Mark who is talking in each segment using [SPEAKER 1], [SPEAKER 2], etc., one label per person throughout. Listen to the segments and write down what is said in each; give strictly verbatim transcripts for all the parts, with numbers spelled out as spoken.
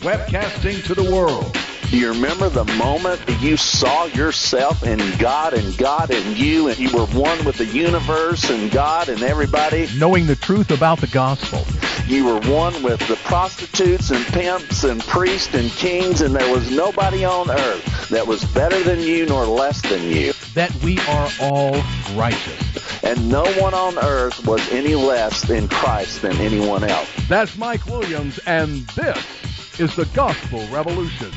[SPEAKER 1] webcasting to the world.
[SPEAKER 2] Do you remember the moment that you saw yourself in God and God in you, and you were one with the universe and God and everybody?
[SPEAKER 1] Knowing the truth about the gospel.
[SPEAKER 2] You were one with the prostitutes and pimps and priests and kings, and there was nobody on earth that was better than you nor less than you.
[SPEAKER 1] That we are all righteous.
[SPEAKER 2] And no one on earth was any less in Christ than anyone else.
[SPEAKER 1] That's Mike Williams, and this is the Gospel Revolution.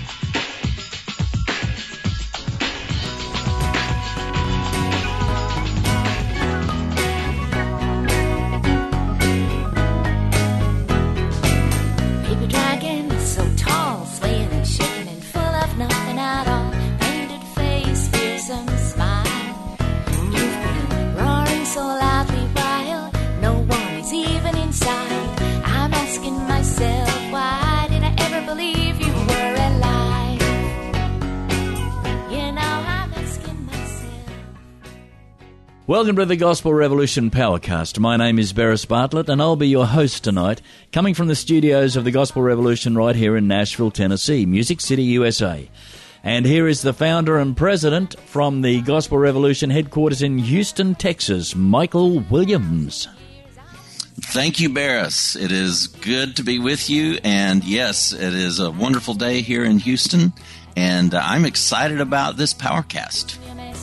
[SPEAKER 3] Welcome to the Gospel Revolution Powercast. My name is Beres Bartlett, and I'll be your host tonight, coming from the studios of the Gospel Revolution right here in Nashville, Tennessee, Music City, U S A. And here is the founder and president from the Gospel Revolution headquarters in Houston, Texas, Michael Williams.
[SPEAKER 4] Thank you, Beres. It is good to be with you, and yes, it is a wonderful day here in Houston, and I'm excited about this Powercast.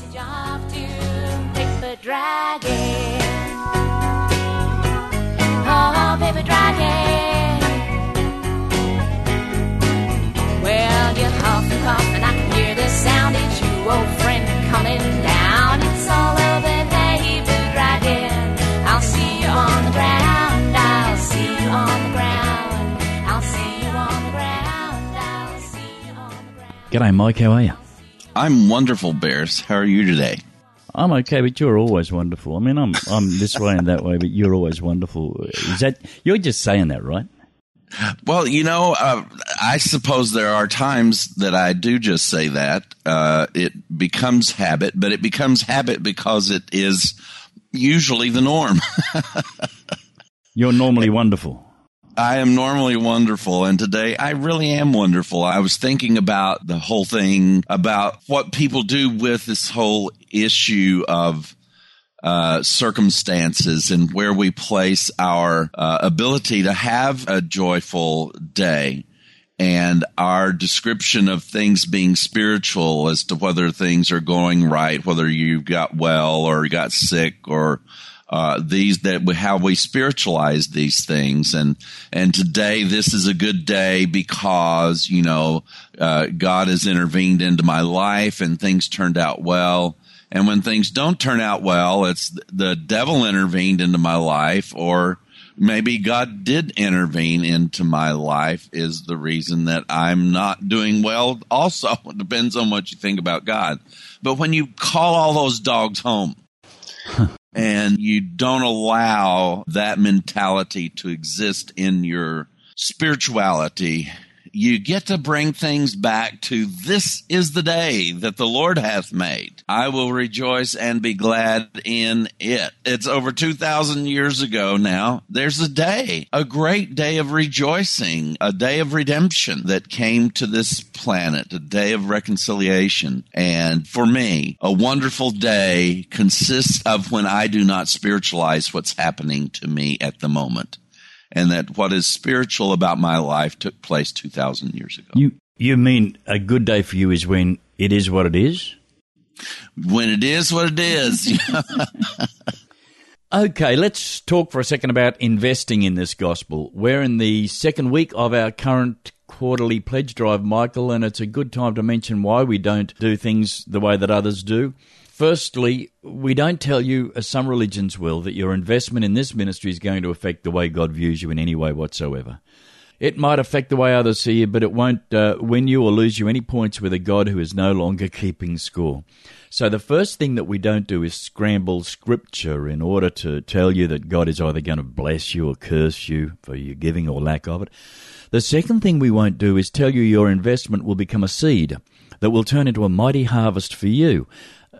[SPEAKER 5] Dragon, oh, baby dragon. Well, you huff and puff, and I can hear the sound. It's you, old friend, coming down. It's all over, baby dragon. I'll see you on the ground. I'll see you on the ground. I'll see you on the ground. I'll see you on the ground.
[SPEAKER 3] G'day, Mike. How are you?
[SPEAKER 4] I'm wonderful, Beres. How are you today?
[SPEAKER 3] I'm okay, but you're always wonderful. I mean, I'm I'm this way and that way, but you're always wonderful. Is that you're just saying that, right?
[SPEAKER 4] Well, you know, uh, I suppose there are times that I do just say that. Uh, it becomes habit, but it becomes habit because it is usually the norm.
[SPEAKER 3] You're normally wonderful.
[SPEAKER 4] I am normally wonderful, and today I really am wonderful. I was thinking about the whole thing, about what people do with this whole issue of uh, circumstances and where we place our uh, ability to have a joyful day, and our description of things being spiritual as to whether things are going right, whether you got well or you got sick, or Uh, these that we, how we spiritualize these things, and and today this is a good day because you know uh, God has intervened into my life and things turned out well. And when things don't turn out well, it's the devil intervened into my life, or maybe God did intervene into my life is the reason that I'm not doing well. Also, it depends on what you think about God. But when you call all those dogs home. And you don't allow that mentality to exist in your spirituality, you get to bring things back to this is the day that the Lord hath made. I will rejoice and be glad in it. It's over two thousand years ago now. There's a day, a great day of rejoicing, a day of redemption that came to this planet, a day of reconciliation. And for me, a wonderful day consists of when I do not spiritualize what's happening to me at the moment. And that what is spiritual about my life took place two thousand years ago.
[SPEAKER 3] You you mean a good day for you is when it is what it is?
[SPEAKER 4] When it is what it is.
[SPEAKER 3] Okay, let's talk for a second about investing in this gospel. We're in the second week of our current quarterly pledge drive, Michael, and it's a good time to mention why we don't do things the way that others do. Firstly, we don't tell you, as some religions will, that your investment in this ministry is going to affect the way God views you in any way whatsoever. It might affect the way others see you, but it won't uh, win you or lose you any points with a God who is no longer keeping score. So the first thing that we don't do is scramble Scripture in order to tell you that God is either going to bless you or curse you for your giving or lack of it. The second thing we won't do is tell you your investment will become a seed that will turn into a mighty harvest for you.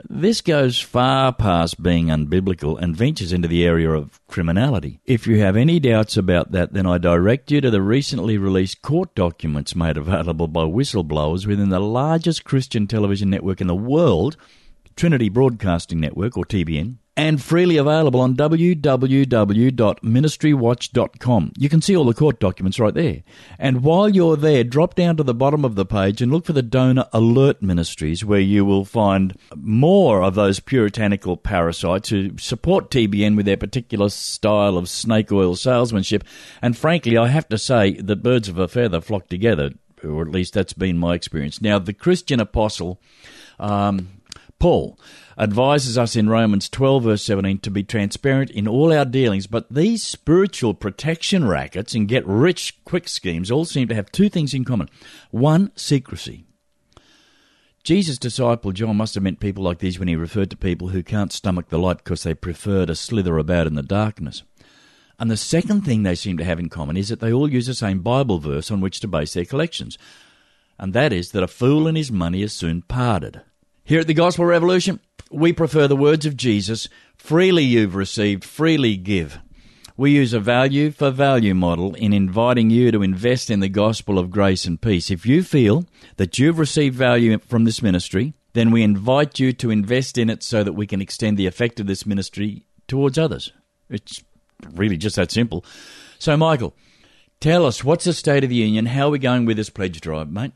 [SPEAKER 3] This goes far past being unbiblical and ventures into the area of criminality. If you have any doubts about that, then I direct you to the recently released court documents made available by whistleblowers within the largest Christian television network in the world, Trinity Broadcasting Network, or T B N, and freely available on w w w dot ministry watch dot com. You can see all the court documents right there. And while you're there, drop down to the bottom of the page and look for the Donor Alert Ministries, where you will find more of those puritanical parasites who support T B N with their particular style of snake oil salesmanship. And frankly, I have to say that birds of a feather flock together, or at least that's been my experience. Now, the Christian apostle, um, Paul, advises us in Romans twelve, verse seventeen, to be transparent in all our dealings. But these spiritual protection rackets and get-rich-quick schemes all seem to have two things in common. One, secrecy. Jesus' disciple John must have meant people like these when he referred to people who can't stomach the light because they prefer to slither about in the darkness. And the second thing they seem to have in common is that they all use the same Bible verse on which to base their collections. And that is that a fool and his money is soon parted. Here at the Gospel Revolution, we prefer the words of Jesus, freely you've received, freely give. We use a value for value model in inviting you to invest in the gospel of grace and peace. If you feel that you've received value from this ministry, then we invite you to invest in it so that we can extend the effect of this ministry towards others. It's really just that simple. So, Michael, tell us, what's the State of the Union? How are we going with this pledge drive, mate?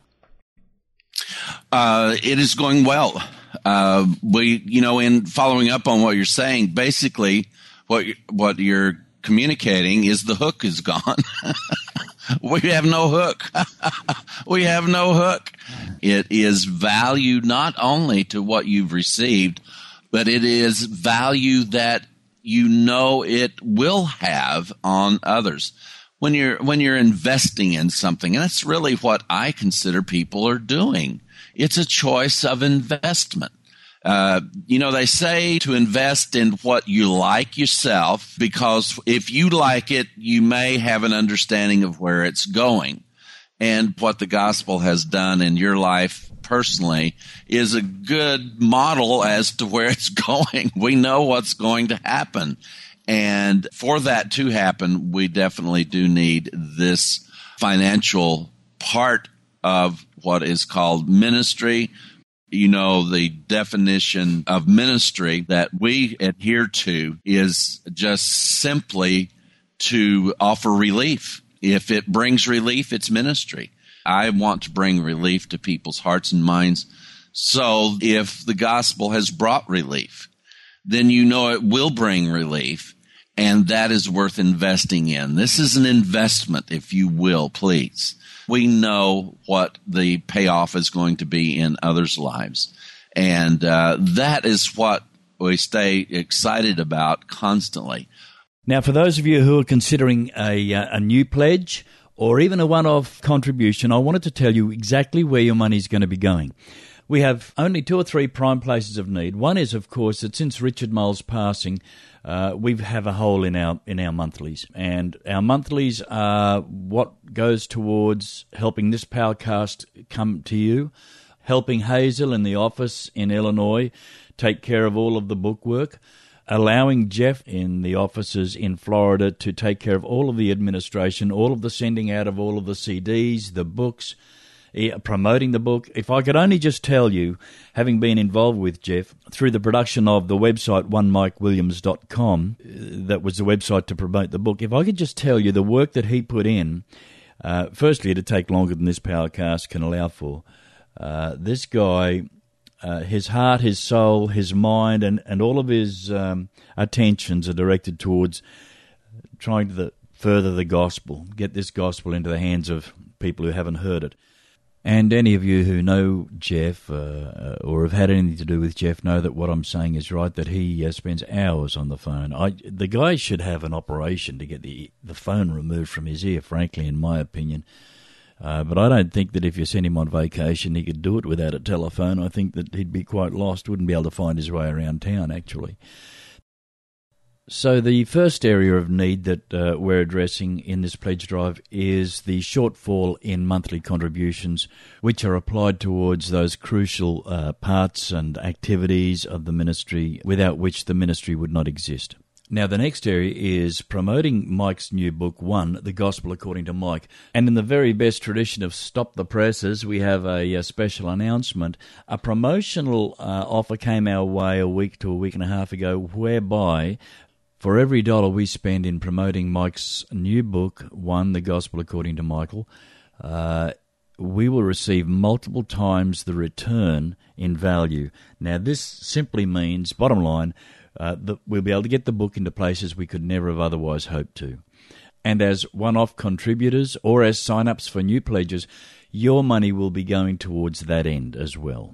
[SPEAKER 4] Uh, it is going well. Uh, we, you know, in following up on what you're saying, basically what, what you're communicating is the hook is gone. We have no hook. We have no hook. It is value not only to what you've received, but it is value that you know it will have on others. When you're when you're investing in something, and that's really what I consider people are doing. It's a choice of investment. Uh, you know, they say to invest in what you like yourself, because if you like it, you may have an understanding of where it's going. And what the gospel has done in your life personally is a good model as to where it's going. We know what's going to happen. And for that to happen, we definitely do need this financial part of what is called ministry. You know, the definition of ministry that we adhere to is just simply to offer relief. If it brings relief, it's ministry. I want to bring relief to people's hearts and minds. So if the gospel has brought relief, then you know it will bring relief. And that is worth investing in. This is an investment, if you will, please. We know what the payoff is going to be in others' lives. And uh, that is what we stay excited about constantly.
[SPEAKER 3] Now, for those of you who are considering a, uh, a new pledge or even a one-off contribution, I wanted to tell you exactly where your money is going to be going. We have only two or three prime places of need. One is, of course, that since Richard Mole's passing, uh, we have a hole in our in our monthlies. And our monthlies are what goes towards helping this Powercast come to you, helping Hazel in the office in Illinois take care of all of the bookwork, allowing Jeff in the offices in Florida to take care of all of the administration, all of the sending out of all of the C Ds, the books, promoting the book. If I could only just tell you, having been involved with Jeff through the production of the website one mike williams dot com, that was the website to promote the book, if I could just tell you the work that he put in, uh, firstly, it'd take longer than this Powercast can allow for. Uh, this guy, uh, his heart, his soul, his mind, and, and all of his um, attentions are directed towards trying to the, further the gospel, get this gospel into the hands of people who haven't heard it. And any of you who know Jeff uh, or have had anything to do with Jeff know that what I'm saying is right, that he uh, spends hours on the phone. I, the guy should have an operation to get the, the phone removed from his ear, frankly, in my opinion. Uh, but I don't think that if you sent him on vacation, he could do it without a telephone. I think that he'd be quite lost, wouldn't be able to find his way around town, actually. So the first area of need that uh, we're addressing in this pledge drive is the shortfall in monthly contributions, which are applied towards those crucial uh, parts and activities of the ministry without which the ministry would not exist. Now, the next area is promoting Mike's new book, One, The Gospel According to Mike. And in the very best tradition of Stop the Presses, we have a, a special announcement. A promotional uh, offer came our way a week to a week and a half ago, whereby for every dollar we spend in promoting Mike's new book, One, The Gospel According to Michael, uh, we will receive multiple times the return in value. Now, this simply means, bottom line, uh, that we'll be able to get the book into places we could never have otherwise hoped to. And as one-off contributors or as sign-ups for new pledges, your money will be going towards that end as well.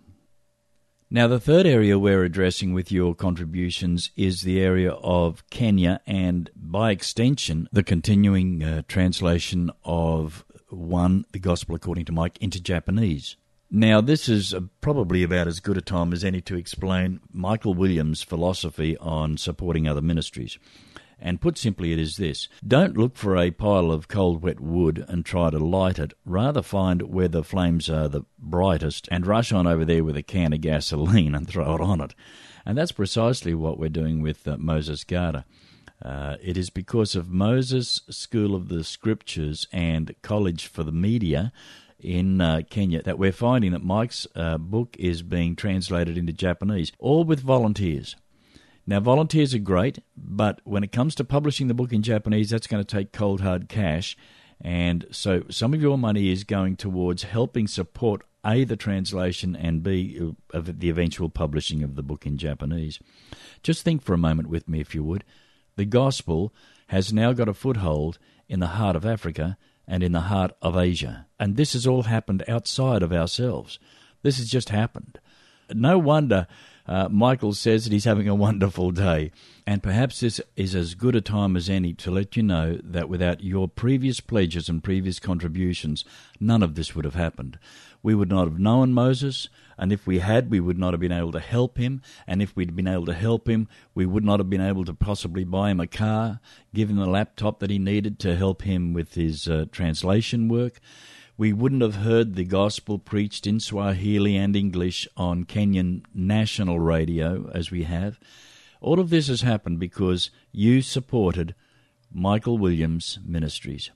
[SPEAKER 3] Now, the third area we're addressing with your contributions is the area of Kenya and, by extension, the continuing uh, translation of One, The Gospel According to Mike, into Japanese. Now, this is uh, probably about as good a time as any to explain Michael Williams' philosophy on supporting other ministries. And put simply, it is this: don't look for a pile of cold, wet wood and try to light it. Rather find where the flames are the brightest and rush on over there with a can of gasoline and throw it on it. And that's precisely what we're doing with uh, Moses Garda. Uh, it is because of Moses School of the Scriptures and College for the Media in uh, Kenya that we're finding that Mike's uh, book is being translated into Japanese, all with volunteers. Now, volunteers are great, but when it comes to publishing the book in Japanese, that's going to take cold, hard cash. And so some of your money is going towards helping support, A, the translation, and B, of the eventual publishing of the book in Japanese. Just think for a moment with me, if you would. The gospel has now got a foothold in the heart of Africa and in the heart of Asia. And this has all happened outside of ourselves. This has just happened. No wonder Uh, Michael says that he's having a wonderful day, and perhaps this is as good a time as any to let you know that without your previous pledges and previous contributions, none of this would have happened. We would not have known Moses, and if we had, we would not have been able to help him, and if we'd been able to help him, we would not have been able to possibly buy him a car, give him the laptop that he needed to help him with his uh, translation work. We wouldn't have heard the gospel preached in Swahili and English on Kenyan national radio as we have. All of this has happened because you supported Michael Williams Ministries.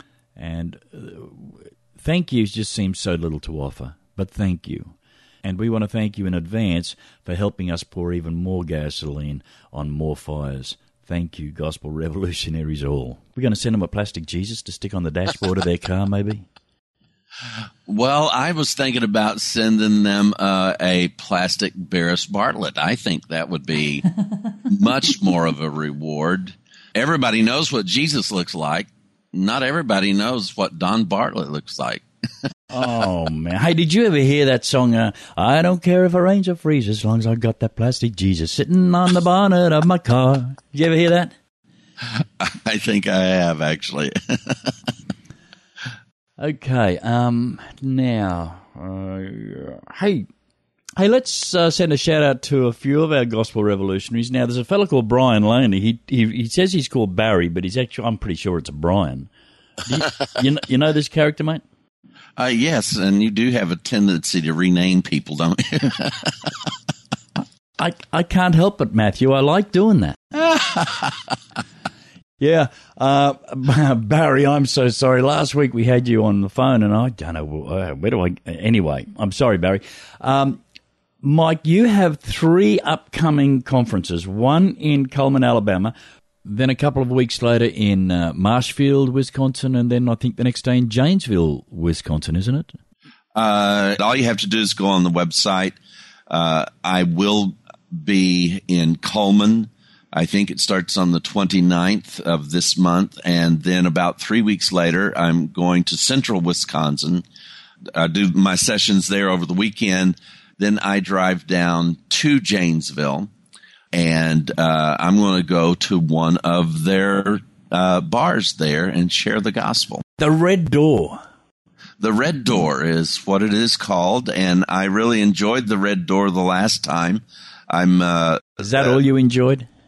[SPEAKER 3] And uh, thank yous just seems so little to offer, but thank you. And we want to thank you in advance for helping us pour even more gasoline on more fires. Thank you, gospel revolutionaries all. We're going to send them a plastic Jesus to stick on the dashboard of their car, maybe?
[SPEAKER 4] Well, I was thinking about sending them uh, a plastic Barris Bartlett. I think that would be much more of a reward. Everybody knows what Jesus looks like. Not everybody knows what Don Bartlett looks like.
[SPEAKER 3] Oh, man. Hey, did you ever hear that song, uh, I don't care if a ranger freezes as long as I've got that plastic Jesus sitting on the bonnet of my car? Did you ever hear that?
[SPEAKER 4] I think I have, actually.
[SPEAKER 3] Okay, um, now, uh, hey, hey, let's uh, send a shout-out to a few of our gospel revolutionaries. Now, there's a fellow called Brian Loney. He, he he says he's called Barry, but he's actually, I'm pretty sure it's a Brian. You, you, know, you know this character, mate?
[SPEAKER 4] Uh, yes, and you do have a tendency to rename people, don't you?
[SPEAKER 3] I, I can't help it, Matthew. I like doing that. Yeah, uh, Barry, I'm so sorry. Last week we had you on the phone, and I don't know, uh, where do I... Anyway, I'm sorry, Barry. Um, Mike, you have three upcoming conferences, one in Cullman, Alabama, then a couple of weeks later in uh, Marshfield, Wisconsin, and then I think the next day in Janesville, Wisconsin, isn't it?
[SPEAKER 4] Uh, all you have to do is go on the website. Uh, I will be in Cullman. I think it starts on the twenty-ninth of this month, and then about three weeks later, I'm going to central Wisconsin. I do my sessions there over the weekend. Then I drive down to Janesville, and uh, I'm going to go to one of their uh, bars there and share the gospel.
[SPEAKER 3] The Red Door.
[SPEAKER 4] The Red Door is what it is called, and I really enjoyed the Red Door the last time. I'm. Uh,
[SPEAKER 3] is that
[SPEAKER 4] uh,
[SPEAKER 3] all you enjoyed?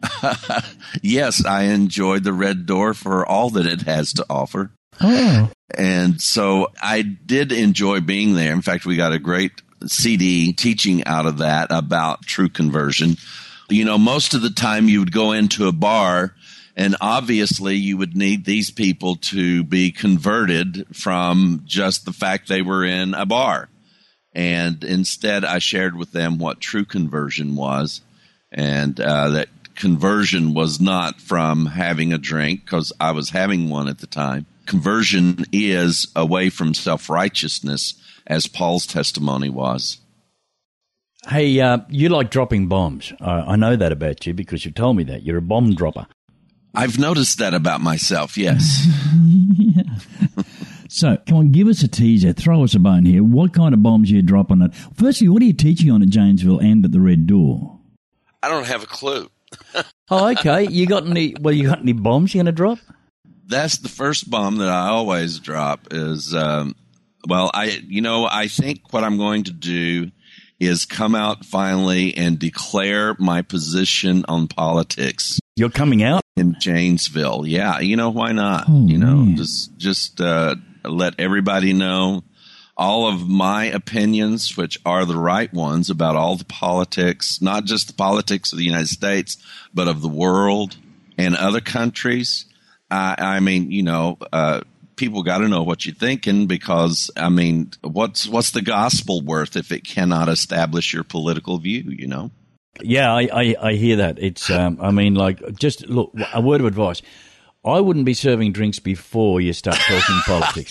[SPEAKER 4] Yes, I enjoyed the Red Door for all that it has to offer.
[SPEAKER 6] Oh.
[SPEAKER 4] And so I did enjoy being there. In fact, we got a great C D teaching out of that about true conversion. You know, most of the time you would go into a bar, and obviously you would need these people to be converted from just the fact they were in a bar. And instead I shared with them what true conversion was, and uh, that conversion was not from having a drink, because I was having one at the time. Conversion is away from self-righteousness, as Paul's testimony was.
[SPEAKER 3] Hey, uh, you like dropping bombs. I, I know that about you because you told me that. You're a bomb dropper.
[SPEAKER 4] I've noticed that about myself, yes.
[SPEAKER 6] Yeah. So, come on, give us a teaser. Throw us a bone here. What kind of bombs are you dropping at? Firstly, what are you teaching on at Janesville and at the Red Door?
[SPEAKER 4] I don't have a clue.
[SPEAKER 3] Oh, okay. You got any? Well, you got any bombs you're going to drop?
[SPEAKER 4] That's the first bomb that I always drop is, um, well, I, you know, I think what I'm going to do is come out finally and declare my position on politics.
[SPEAKER 3] You're coming out?
[SPEAKER 4] In Janesville. Yeah. You know, why not?
[SPEAKER 6] Oh,
[SPEAKER 4] you know,
[SPEAKER 6] man.
[SPEAKER 4] just, just, uh, let everybody know all of my opinions, which are the right ones about all the politics, not just the politics of the United States, but of the world and other countries. I, I mean, you know, uh, people got to know what you're thinking, because, I mean, what's what's the gospel worth if it cannot establish your political view, you know?
[SPEAKER 3] Yeah, I, I, I hear that. It's, um, I mean, like, just look, a word of advice. I wouldn't be serving drinks before you start talking politics.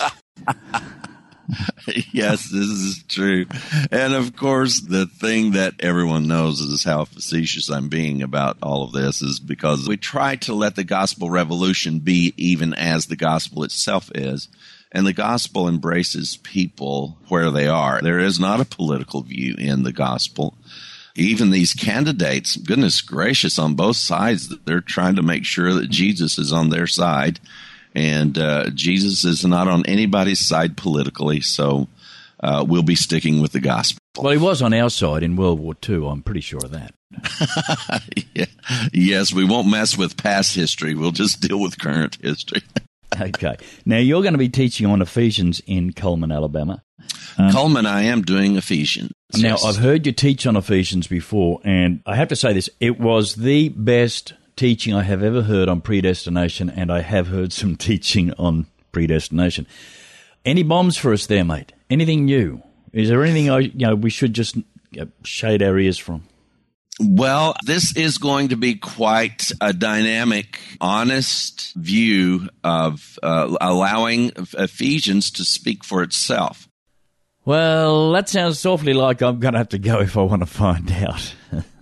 [SPEAKER 4] Yes, this is true. And of course, the thing that everyone knows is how facetious I'm being about all of this is because we try to let the gospel revolution be even as the gospel itself is. And the gospel embraces people where they are. There is not a political view in the gospel. Even these candidates, goodness gracious, on both sides, they're trying to make sure that Jesus is on their side. And uh, Jesus is not on anybody's side politically, so uh, we'll be sticking with the gospel.
[SPEAKER 3] Well, he was on our side in World War Two, I'm pretty sure of that.
[SPEAKER 4] Yeah. Yes, we won't mess with past history. We'll just deal with current history.
[SPEAKER 3] Okay. Now, you're going to be teaching on Ephesians in Cullman, Alabama. Um,
[SPEAKER 4] Cullman, I am doing Ephesians.
[SPEAKER 3] Now,
[SPEAKER 4] Yes.
[SPEAKER 3] I've heard you teach on Ephesians before, and I have to say this. It was the best teaching I have ever heard on predestination, and I have heard some teaching on predestination. Any bombs for us there, mate? Anything new? Is there anything I, you know, we should just shade our ears from?
[SPEAKER 4] Well, this is going to be quite a dynamic, honest view of uh, allowing Ephesians to speak for itself.
[SPEAKER 3] Well, that sounds awfully like I'm going to have to go if I want to find out.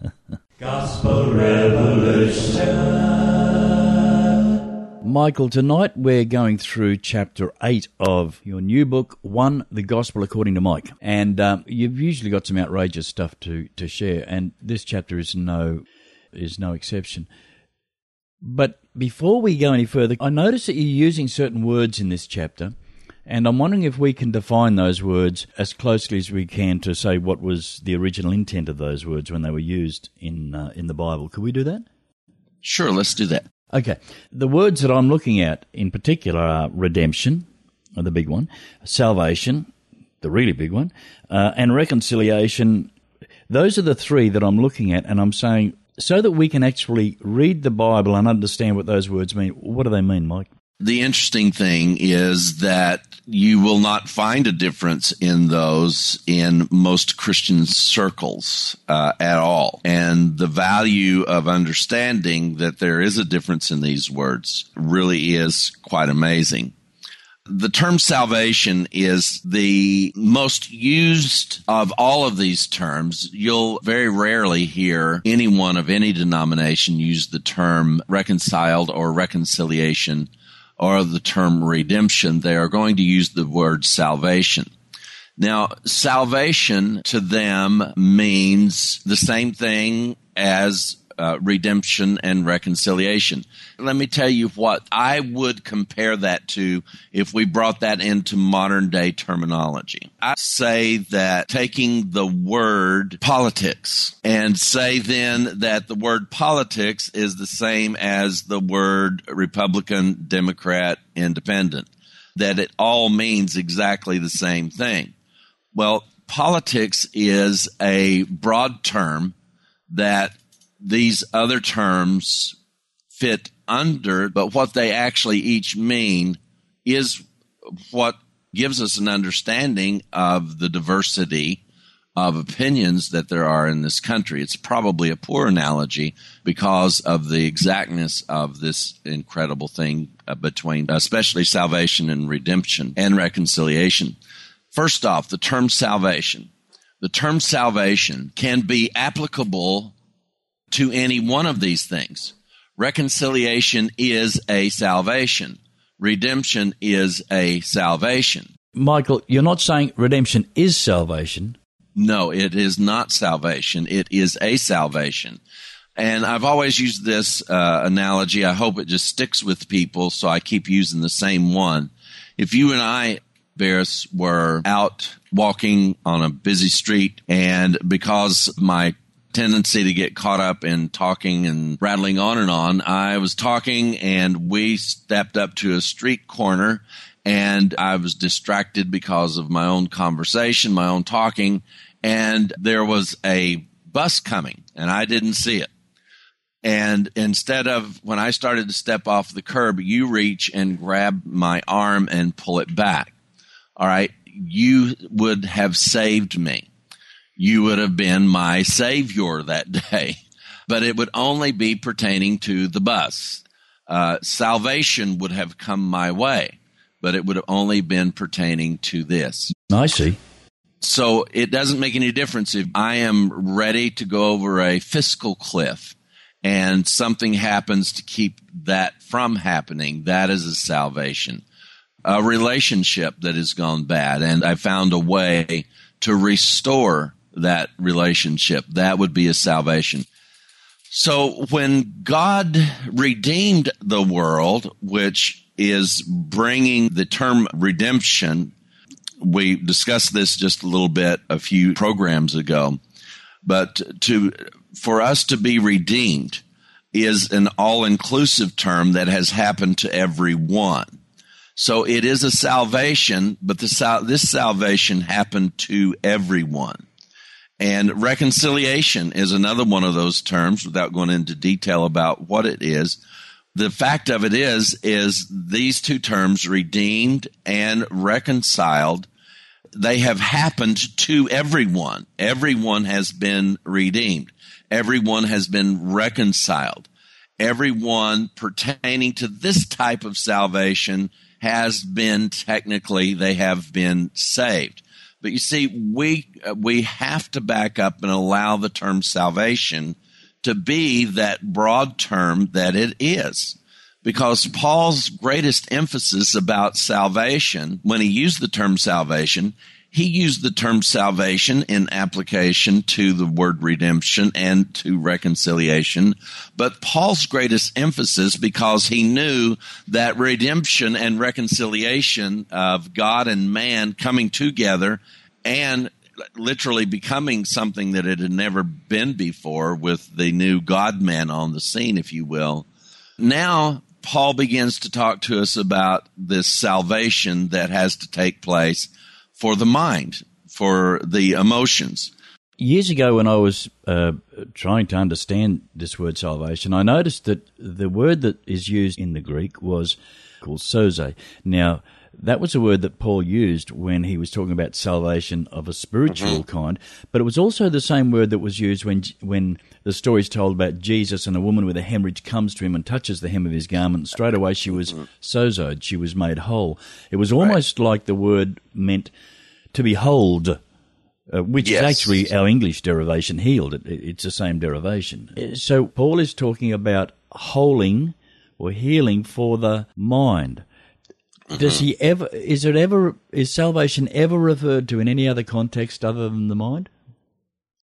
[SPEAKER 3] Gospel Revolution. Michael, tonight we're going through chapter eight of your new book, One, The Gospel According to Mike. And um, you've usually got some outrageous stuff to, to share, and this chapter is no is no exception. But before we go any further, I notice that you're using certain words in this chapter, and I'm wondering if we can define those words as closely as we can to say what was the original intent of those words when they were used in uh, in the Bible. Could we do that?
[SPEAKER 4] Sure, let's do that.
[SPEAKER 3] Okay. The words that I'm looking at in particular are redemption, the big one, salvation, the really big one, uh, and reconciliation. Those are the three that I'm looking at, and I'm saying, so that we can actually read the Bible and understand what those words mean, what do they mean, Mike?
[SPEAKER 4] The interesting thing is that you will not find a difference in those in most Christian circles uh, at all. And the value of understanding that there is a difference in these words really is quite amazing. The term salvation is the most used of all of these terms. You'll very rarely hear anyone of any denomination use the term reconciled or reconciliation or the term redemption. They are going to use the word salvation. Now, salvation to them means the same thing as uh, redemption and reconciliation. Let me tell you what I would compare that to if we brought that into modern day terminology. I say that taking the word politics and say then that the word politics is the same as the word Republican, Democrat, Independent, that it all means exactly the same thing. Well, politics is a broad term that these other terms fit under, but what they actually each mean is what gives us an understanding of the diversity of opinions that there are in this country. It's probably a poor analogy because of the exactness of this incredible thing between especially salvation and redemption and reconciliation. First off, the term salvation. The term salvation can be applicable to any one of these things. Reconciliation is a salvation. Redemption is a salvation.
[SPEAKER 3] Michael, you're not saying redemption is salvation.
[SPEAKER 4] No, it is not salvation. It is a salvation. And I've always used this uh, analogy. I hope it just sticks with people, so I keep using the same one. If you and I, Barris, were out walking on a busy street, and because of my tendency to get caught up in talking and rattling on and on, I was talking and we stepped up to a street corner, and I was distracted because of my own conversation, my own talking, and there was a bus coming and I didn't see it. And instead of, when I started to step off the curb, you reach and grab my arm and pull it back. All right. You would have saved me. You would have been my savior that day, but it would only be pertaining to the bus. Uh, salvation would have come my way, but it would have only been pertaining to this.
[SPEAKER 3] I see.
[SPEAKER 4] So it doesn't make any difference if I am ready to go over a fiscal cliff and something happens to keep that from happening. That is a salvation. A relationship that has gone bad, and I found a way to restore that relationship. That would be a salvation. So when God redeemed the world, which is bringing the term redemption, we discussed this just a little bit a few programs ago, but to for us to be redeemed is an all-inclusive term that has happened to everyone. So it is a salvation, but the sal- this salvation happened to everyone. And reconciliation is another one of those terms, without going into detail about what it is. The fact of it is, is these two terms, redeemed and reconciled, they have happened to everyone. Everyone has been redeemed. Everyone has been reconciled. Everyone pertaining to this type of salvation has been, technically, they have been saved. But you see, we we have to back up and allow the term salvation to be that broad term that it is. Because Paul's greatest emphasis about salvation, when he used the term salvation, he used the term salvation in application to the word redemption and to reconciliation. But Paul's greatest emphasis, because he knew that redemption and reconciliation of God and man coming together and literally becoming something that it had never been before with the new God-man on the scene, if you will. Now, Paul begins to talk to us about this salvation that has to take place for the mind, for the emotions.
[SPEAKER 3] Years ago, when I was uh, trying to understand this word salvation, I noticed that the word that is used in the Greek was called sozo. Now, that was a word that Paul used when he was talking about salvation of a spiritual mm-hmm. kind, but it was also the same word that was used when when the story is told about Jesus and a woman with a hemorrhage comes to him and touches the hem of his garment. Straight away she was mm-hmm. sozoed, she was made whole. It was almost right. like the word meant to behold, uh, which yes. is actually our English derivation, healed. It, it's the same derivation. So Paul is talking about holing or healing for the mind. Does he ever, is it ever, is salvation ever referred to in any other context other than the mind?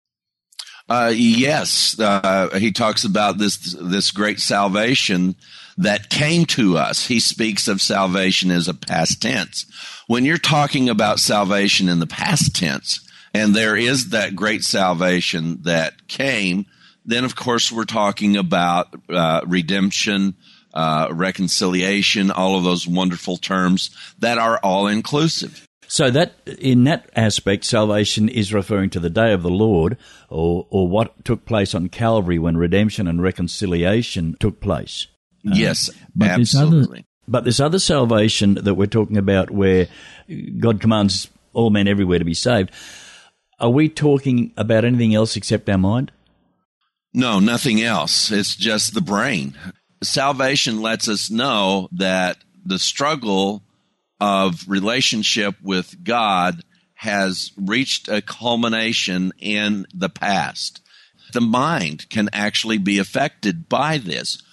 [SPEAKER 4] Uh, yes. Uh, he talks about this, this great salvation that came to us. He speaks of salvation as a past tense. When you're talking about salvation in the past tense, and there is that great salvation that came, then of course we're talking about uh, redemption, uh, reconciliation, all of those wonderful terms that are all inclusive.
[SPEAKER 3] So that in that aspect, salvation is referring to the day of the Lord, or or what took place on Calvary when redemption and reconciliation took place.
[SPEAKER 4] Yes,
[SPEAKER 3] Uh,
[SPEAKER 6] but this other-
[SPEAKER 4] absolutely.
[SPEAKER 3] But this other salvation that we're talking about, where God commands all men everywhere to be saved, are we talking about anything else except our mind?
[SPEAKER 4] No, nothing else. It's just the brain. Salvation lets us know that the struggle of relationship with God has reached a culmination in the past. The mind can actually be affected by this.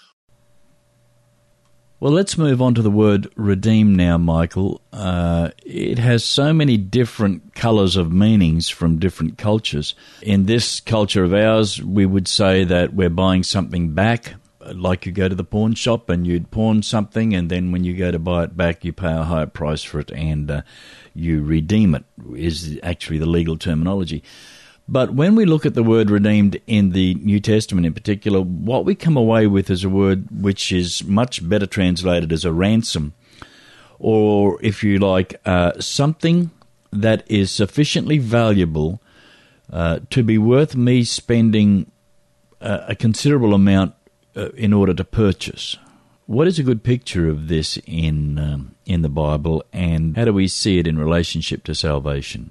[SPEAKER 3] Well, let's move on to the word redeem now, Michael. Uh, it has so many different colours of meanings from different cultures. In this culture of ours, we would say that we're buying something back, like you go to the pawn shop and you'd pawn something, and then when you go to buy it back, you pay a higher price for it and uh, you redeem it, is actually the legal terminology. But when we look at the word redeemed in the New Testament in particular, what we come away with is a word which is much better translated as a ransom, or if you like, uh, something that is sufficiently valuable uh, to be worth me spending a, a considerable amount uh, in order to purchase. What is a good picture of this in um, in the Bible, and how do we see it in relationship to salvation?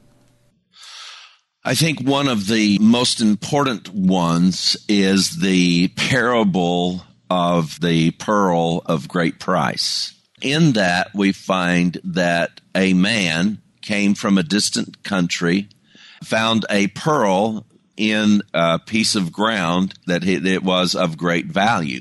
[SPEAKER 4] I think one of the most important ones is the parable of the pearl of great price. In that, we find that a man came from a distant country, found a pearl in a piece of ground that it was of great value.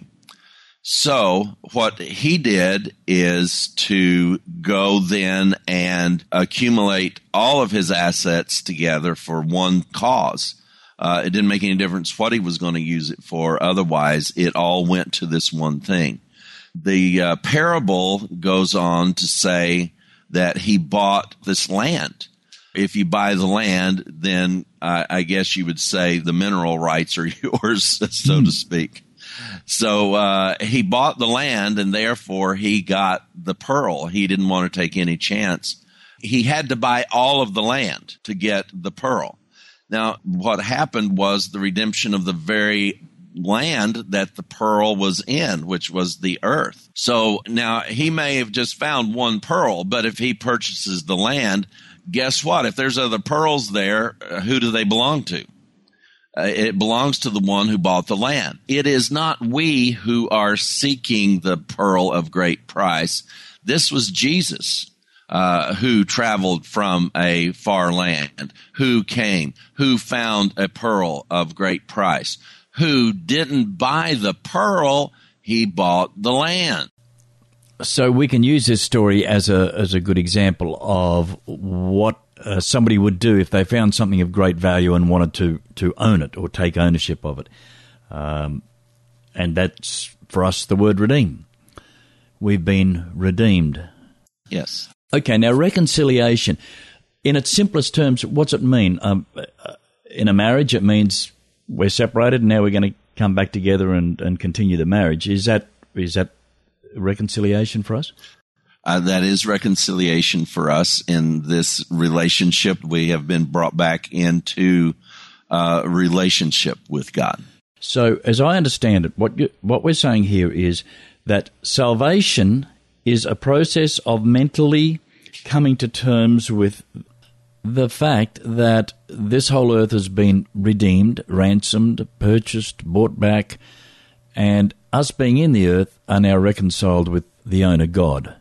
[SPEAKER 4] So what he did is to go then and accumulate all of his assets together for one cause. Uh, it didn't make any difference what he was going to use it for. Otherwise, it all went to this one thing. The uh, parable goes on to say that he bought this land. If you buy the land, then uh, I guess you would say the mineral rights are yours, so to speak. So uh, he bought the land, and therefore he got the pearl. He didn't want to take any chance. He had to buy all of the land to get the pearl. Now, what happened was the redemption of the very land that the pearl was in, which was the earth. So now he may have just found one pearl, but if he purchases the land, guess what? If there's other pearls there, who do they belong to? Uh, it belongs to the one who bought the land. It is not we who are seeking the pearl of great price. This was Jesus uh, who traveled from a far land, who came, who found a pearl of great price, who didn't buy the pearl, he bought the land.
[SPEAKER 3] So we can use this story as a as a good example of what uh, somebody would do if they found something of great value and wanted to, to own it or take ownership of it. Um, and that's, for us, the word redeem. We've been redeemed.
[SPEAKER 4] Yes.
[SPEAKER 3] Okay, now reconciliation. In its simplest terms, what's it mean? Um, in a marriage, it means we're separated and now we're going to come back together and, and continue the marriage. Is that is that reconciliation for us?
[SPEAKER 4] Uh, that is reconciliation for us in this relationship. We have been brought back into uh, relationship with God.
[SPEAKER 3] So, as I understand it, what you, what we're saying here is that salvation is a process of mentally coming to terms with the fact that this whole earth has been redeemed, ransomed, purchased, bought back, and us being in the earth are now reconciled with the owner, God.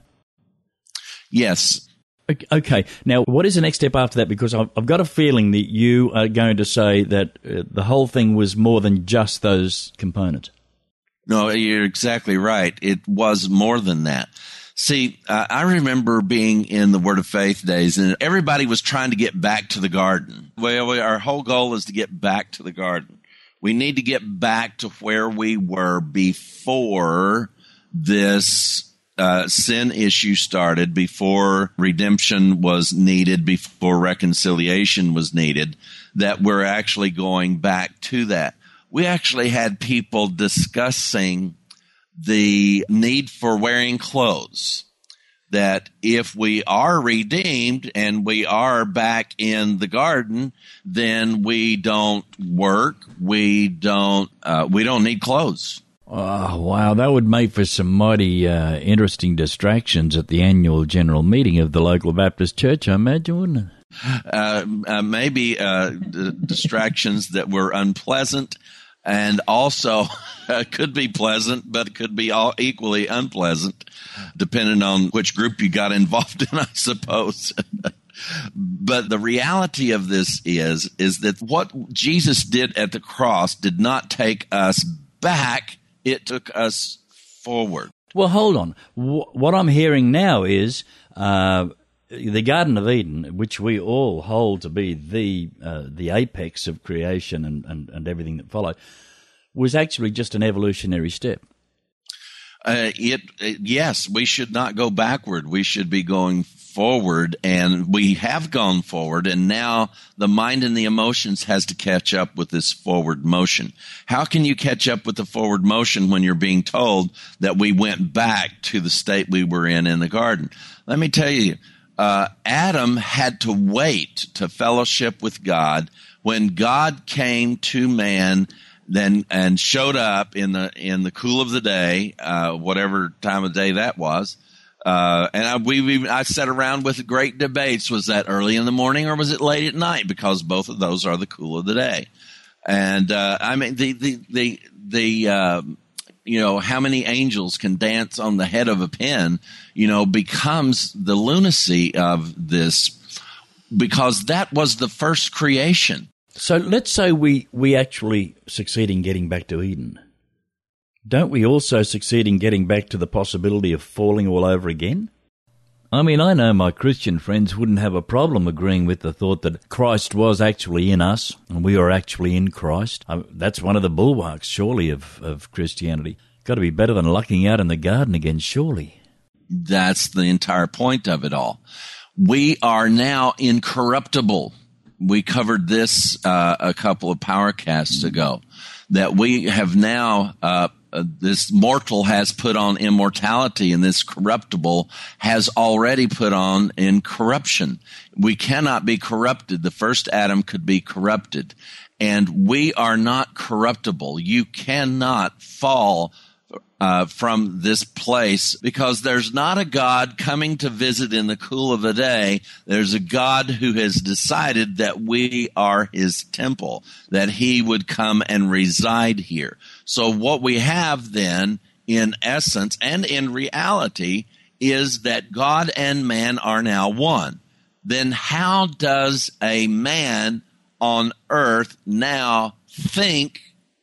[SPEAKER 4] Yes.
[SPEAKER 3] Okay. Now, what is the next step after that? Because I've, I've got a feeling that you are going to say that uh, the whole thing was more than just those components.
[SPEAKER 4] No, you're exactly right. It was more than that. See, uh, I remember being in the Word of Faith days, and everybody was trying to get back to the garden. Well, we, our whole goal is to get back to the garden. We need to get back to where we were before this uh, sin issue started, before redemption was needed, before reconciliation was needed, that we're actually going back to that. We actually had people discussing the need for wearing clothes. That if we are redeemed and we are back in the garden, then we don't work, we don't, uh, we don't need clothes.
[SPEAKER 3] Oh, wow, that would make for some mighty uh, interesting distractions at the annual general meeting of the local Baptist church, I imagine, wouldn't it?
[SPEAKER 4] Uh, uh, maybe uh, d- distractions that were unpleasant, and also uh, could be pleasant, but could be all equally unpleasant, depending on which group you got involved in, I suppose. But the reality of this is, is that what Jesus did at the cross did not take us back. It took us forward.
[SPEAKER 3] Well, hold on. W- what I'm hearing now is uh, the Garden of Eden, which we all hold to be the uh, the apex of creation and, and, and everything that followed, was actually just an evolutionary step.
[SPEAKER 4] Uh, it, it yes, we should not go backward. We should be going forward, and we have gone forward, and now the mind and the emotions has to catch up with this forward motion. How can you catch up with the forward motion when you're being told that we went back to the state we were in in the garden? Let me tell you, uh, Adam had to wait to fellowship with God when God came to man then and showed up in the in the cool of the day, uh, whatever time of day that was. Uh, and I, we, we, I sat around with great debates. Was that early in the morning or was it late at night? Because both of those are the cool of the day. And, uh, I mean, the, the, the, the, uh, you know, how many angels can dance on the head of a pin, you know, becomes the lunacy of this, because that was the first creation.
[SPEAKER 3] So let's say we, we actually succeed in getting back to Eden. Don't we also succeed in getting back to the possibility of falling all over again? I mean, I know my Christian friends wouldn't have a problem agreeing with the thought that Christ was actually in us and we are actually in Christ. I, that's one of the bulwarks, surely, of, of Christianity. Got to be better than lucking out in the garden again, surely.
[SPEAKER 4] That's the entire point of it all. We are now incorruptible. We covered this uh, a couple of Powercasts ago, that we have now uh, uh, this mortal has put on immortality, and this corruptible has already put on incorruption. We cannot be corrupted. The first Adam could be corrupted, and we are not corruptible. You cannot fall Uh, from this place, because there's not a God coming to visit in the cool of the day. There's a God who has decided that we are his temple, that he would come and reside here. So what we have then, in essence and in reality, is that God and man are now one. Then how does a man on earth now think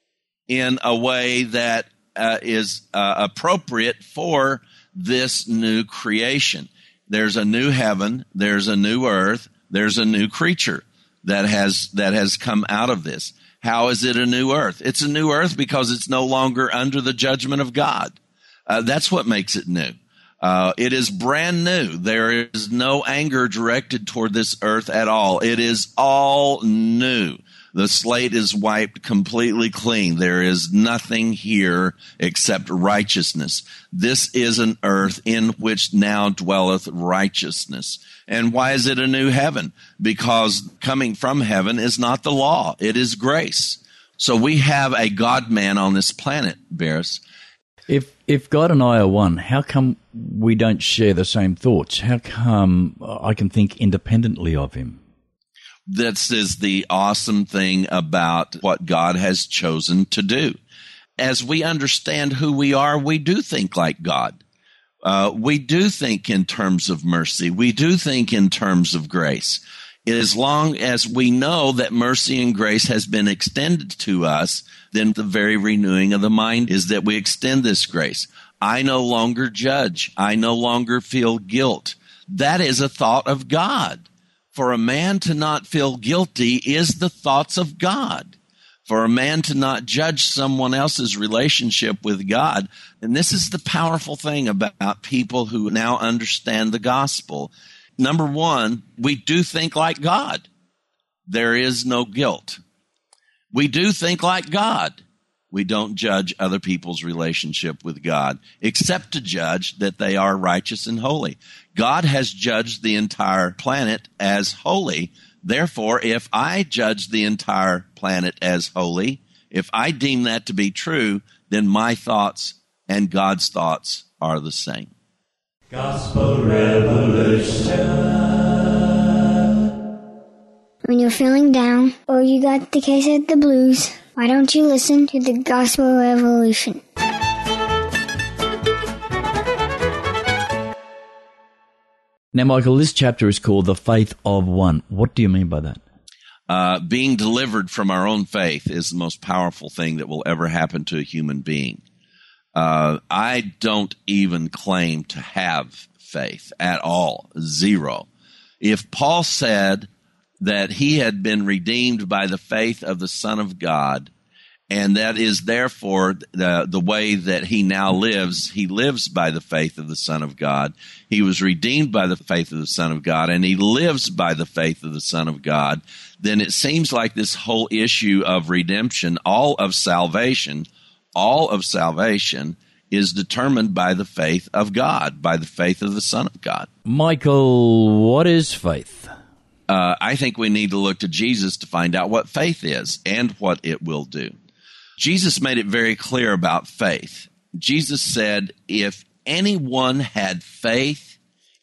[SPEAKER 4] in a way that Uh, is uh, appropriate for this new creation? There's a new heaven, there's a new earth, there's a new creature that has that has come out of this. How is it a new earth? It's a new earth because it's no longer under the judgment of God. Uh, that's what makes it new. Uh, it is brand new. There is no anger directed toward this earth at all. It is all new. The slate is wiped completely clean. There is nothing here except righteousness. This is an earth in which now dwelleth righteousness. And why is it a new heaven? Because coming from heaven is not the law. It is grace. So we have a God-man on this planet, Barris.
[SPEAKER 3] If if God and I are one, how come we don't share the same thoughts? How come I can think independently of him?
[SPEAKER 4] This is the awesome thing about what God has chosen to do. As we understand who we are, we do think like God. Uh, we do think in terms of mercy. We do think in terms of grace. As long as we know that mercy and grace has been extended to us, then the very renewing of the mind is that we extend this grace. I no longer judge. I no longer feel guilt. That is a thought of God. For a man to not feel guilty is the thoughts of God. for a man to not judge someone else's relationship with God. And this is the powerful thing about people who now understand the gospel. Number one, we do think like God. There is no guilt. We do think like God. We don't judge other people's relationship with God, except to judge that they are righteous and holy. God has judged the entire planet as holy. Therefore, if I judge the entire planet as holy, if I deem that to be true, then my thoughts and God's thoughts are the same.
[SPEAKER 7] Gospel Revolution.
[SPEAKER 8] When you're feeling down or you got the case of the blues, why don't you listen to the Gospel Revolution?
[SPEAKER 3] Now, Michael, this chapter is called The Faith of One. What do you mean by that?
[SPEAKER 4] Uh, being delivered from our own faith is the most powerful thing that will ever happen to a human being. Uh, I don't even claim to have faith at all, zero. If Paul said that he had been redeemed by the faith of the Son of God, and that is therefore the, the way that he now lives. He lives by the faith of the Son of God. He was redeemed by the faith of the Son of God, and he lives by the faith of the Son of God. Then it seems like this whole issue of redemption, all of salvation, all of salvation is determined by the faith of God, by the faith of the Son of God.
[SPEAKER 3] Michael, what is faith?
[SPEAKER 4] Uh, I think we need to look to Jesus to find out what faith is and what it will do. Jesus made it very clear about faith. Jesus said, if anyone had faith,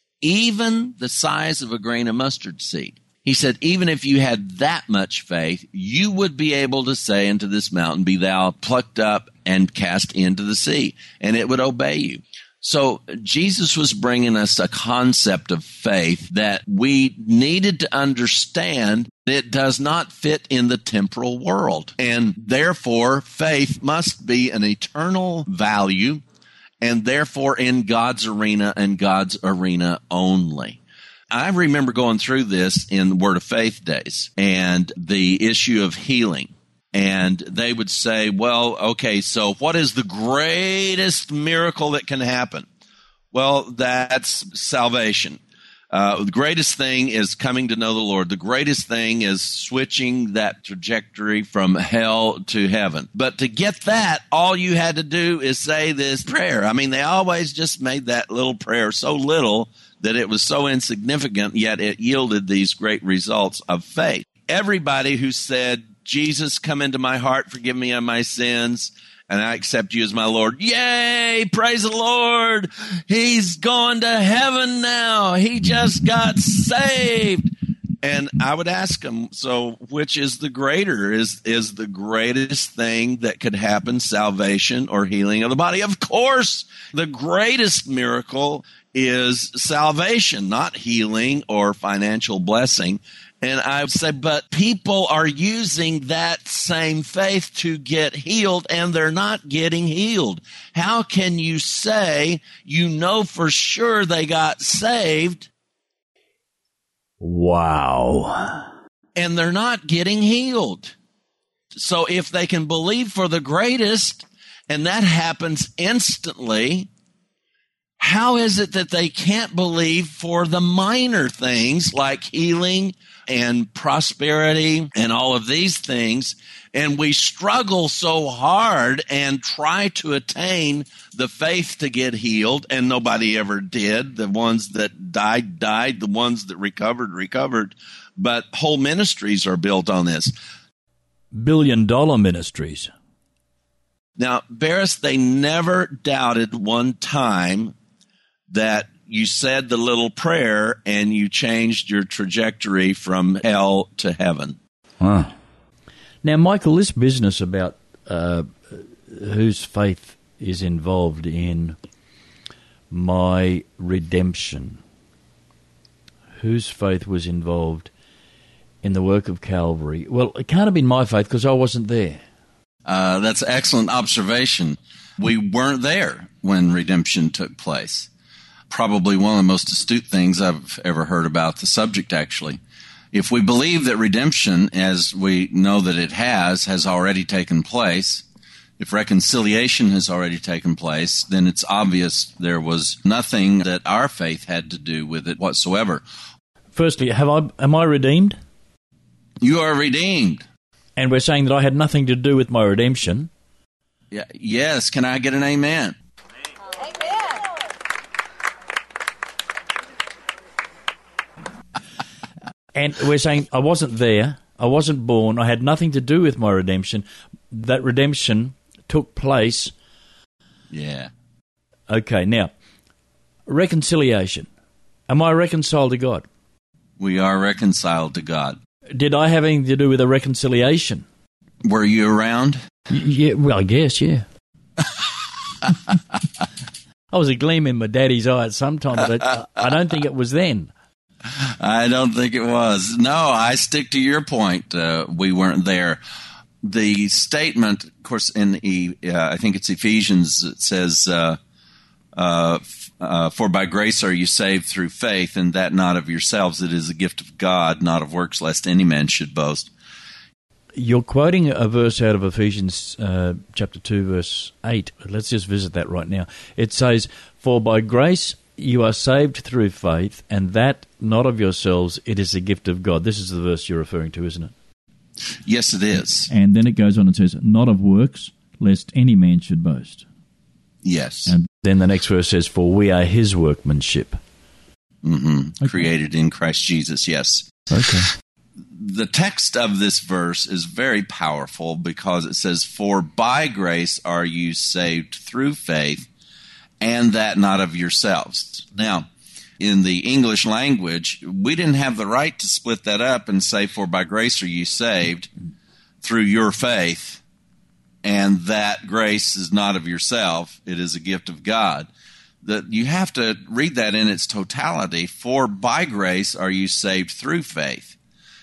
[SPEAKER 4] even the size of a grain of mustard seed, he said, even if you had that much faith, you would be able to say unto this mountain, be thou plucked up and cast into the sea, and it would obey you. So Jesus was bringing us a concept of faith that we needed to understand. It does not fit in the temporal world. And therefore, faith must be an eternal value, and therefore in God's arena and God's arena only. I remember going through this in Word of Faith days and the issue of healing. And they would say, well, okay, so what is the greatest miracle that can happen? Well, that's salvation. Uh, the greatest thing is coming to know the Lord. The greatest thing is switching that trajectory from hell to heaven. But to get that, all you had to do is say this prayer. I mean, they always just made that little prayer so little that it was so insignificant, yet it yielded these great results of faith. Everybody who said, Jesus, come into my heart, forgive me of my sins, and I accept you as my Lord. Yay! Praise the Lord! He's gone to heaven now. He just got saved. And I would ask him, so which is the greater? Is is the greatest thing that could happen salvation or healing of the body? Of course, the greatest miracle is salvation, not healing or financial blessing. And I would say, but people are using that same faith to get healed, and they're not getting healed. How can you say you know for sure they got saved?
[SPEAKER 3] Wow.
[SPEAKER 4] And they're not getting healed. So if they can believe for the greatest, and that happens instantly, how is it that they can't believe for the minor things like healing and prosperity and all of these things? And we struggle so hard and try to attain the faith to get healed, and nobody ever did. The ones that died, died. The ones that recovered, recovered. But whole ministries are built on this.
[SPEAKER 3] Billion dollar ministries.
[SPEAKER 4] Now, Barris, they never doubted one time that you said the little prayer and you changed your trajectory from hell to heaven.
[SPEAKER 3] Huh. Now, Michael, this business about uh, whose faith is involved in my redemption, whose faith was involved in the work of Calvary. Well, it can't have been my faith because I wasn't there.
[SPEAKER 4] Uh, that's an excellent observation. We weren't there when redemption took place. Probably one of the most astute things I've ever heard about the subject, actually. If we believe that redemption, as we know that it has, has already taken place, if reconciliation has already taken place, then it's obvious there was nothing that our faith had to do with it whatsoever.
[SPEAKER 3] Firstly, have I am I redeemed?
[SPEAKER 4] You are redeemed.
[SPEAKER 3] And we're saying that I had nothing to do with my redemption.
[SPEAKER 4] Yeah, yes, can I get an amen?
[SPEAKER 3] And we're saying I wasn't there, I wasn't born, I had nothing to do with my redemption. That redemption took place.
[SPEAKER 4] Yeah.
[SPEAKER 3] Okay, now, reconciliation. Am I reconciled to God?
[SPEAKER 4] We are reconciled to God.
[SPEAKER 3] Did I have anything to do with a reconciliation?
[SPEAKER 4] Were you around?
[SPEAKER 3] Y- yeah, well, I guess, yeah. I was a gleam in my daddy's eye at some time, but I, I don't think it was then.
[SPEAKER 4] I don't think it was. No, I stick to your point. Uh, we weren't there. The statement, of course, in the, uh, I think it's Ephesians, it says, uh, uh, uh, for by grace are you saved through faith, and that not of yourselves. It is a gift of God, not of works, lest any man should boast.
[SPEAKER 3] You're quoting a verse out of Ephesians uh, chapter two, verse eight. Let's just visit that right now. It says, for by grace you are saved through faith, and that not of yourselves, it is a gift of God. This is the verse you're referring to, isn't it?
[SPEAKER 4] Yes, it is.
[SPEAKER 6] And then it goes on and says, not of works, lest any man should boast.
[SPEAKER 4] Yes.
[SPEAKER 3] And then the next verse says, for we are his workmanship.
[SPEAKER 4] Mm-hmm. Okay. Created in Christ Jesus, yes.
[SPEAKER 3] Okay.
[SPEAKER 4] The text of this verse is very powerful because it says, for by grace are you saved through faith, and that not of yourselves. Now, in the English language, we didn't have the right to split that up and say, for by grace are you saved through your faith, and that grace is not of yourself, it is a gift of God. That you have to read that in its totality. For by grace are you saved through faith.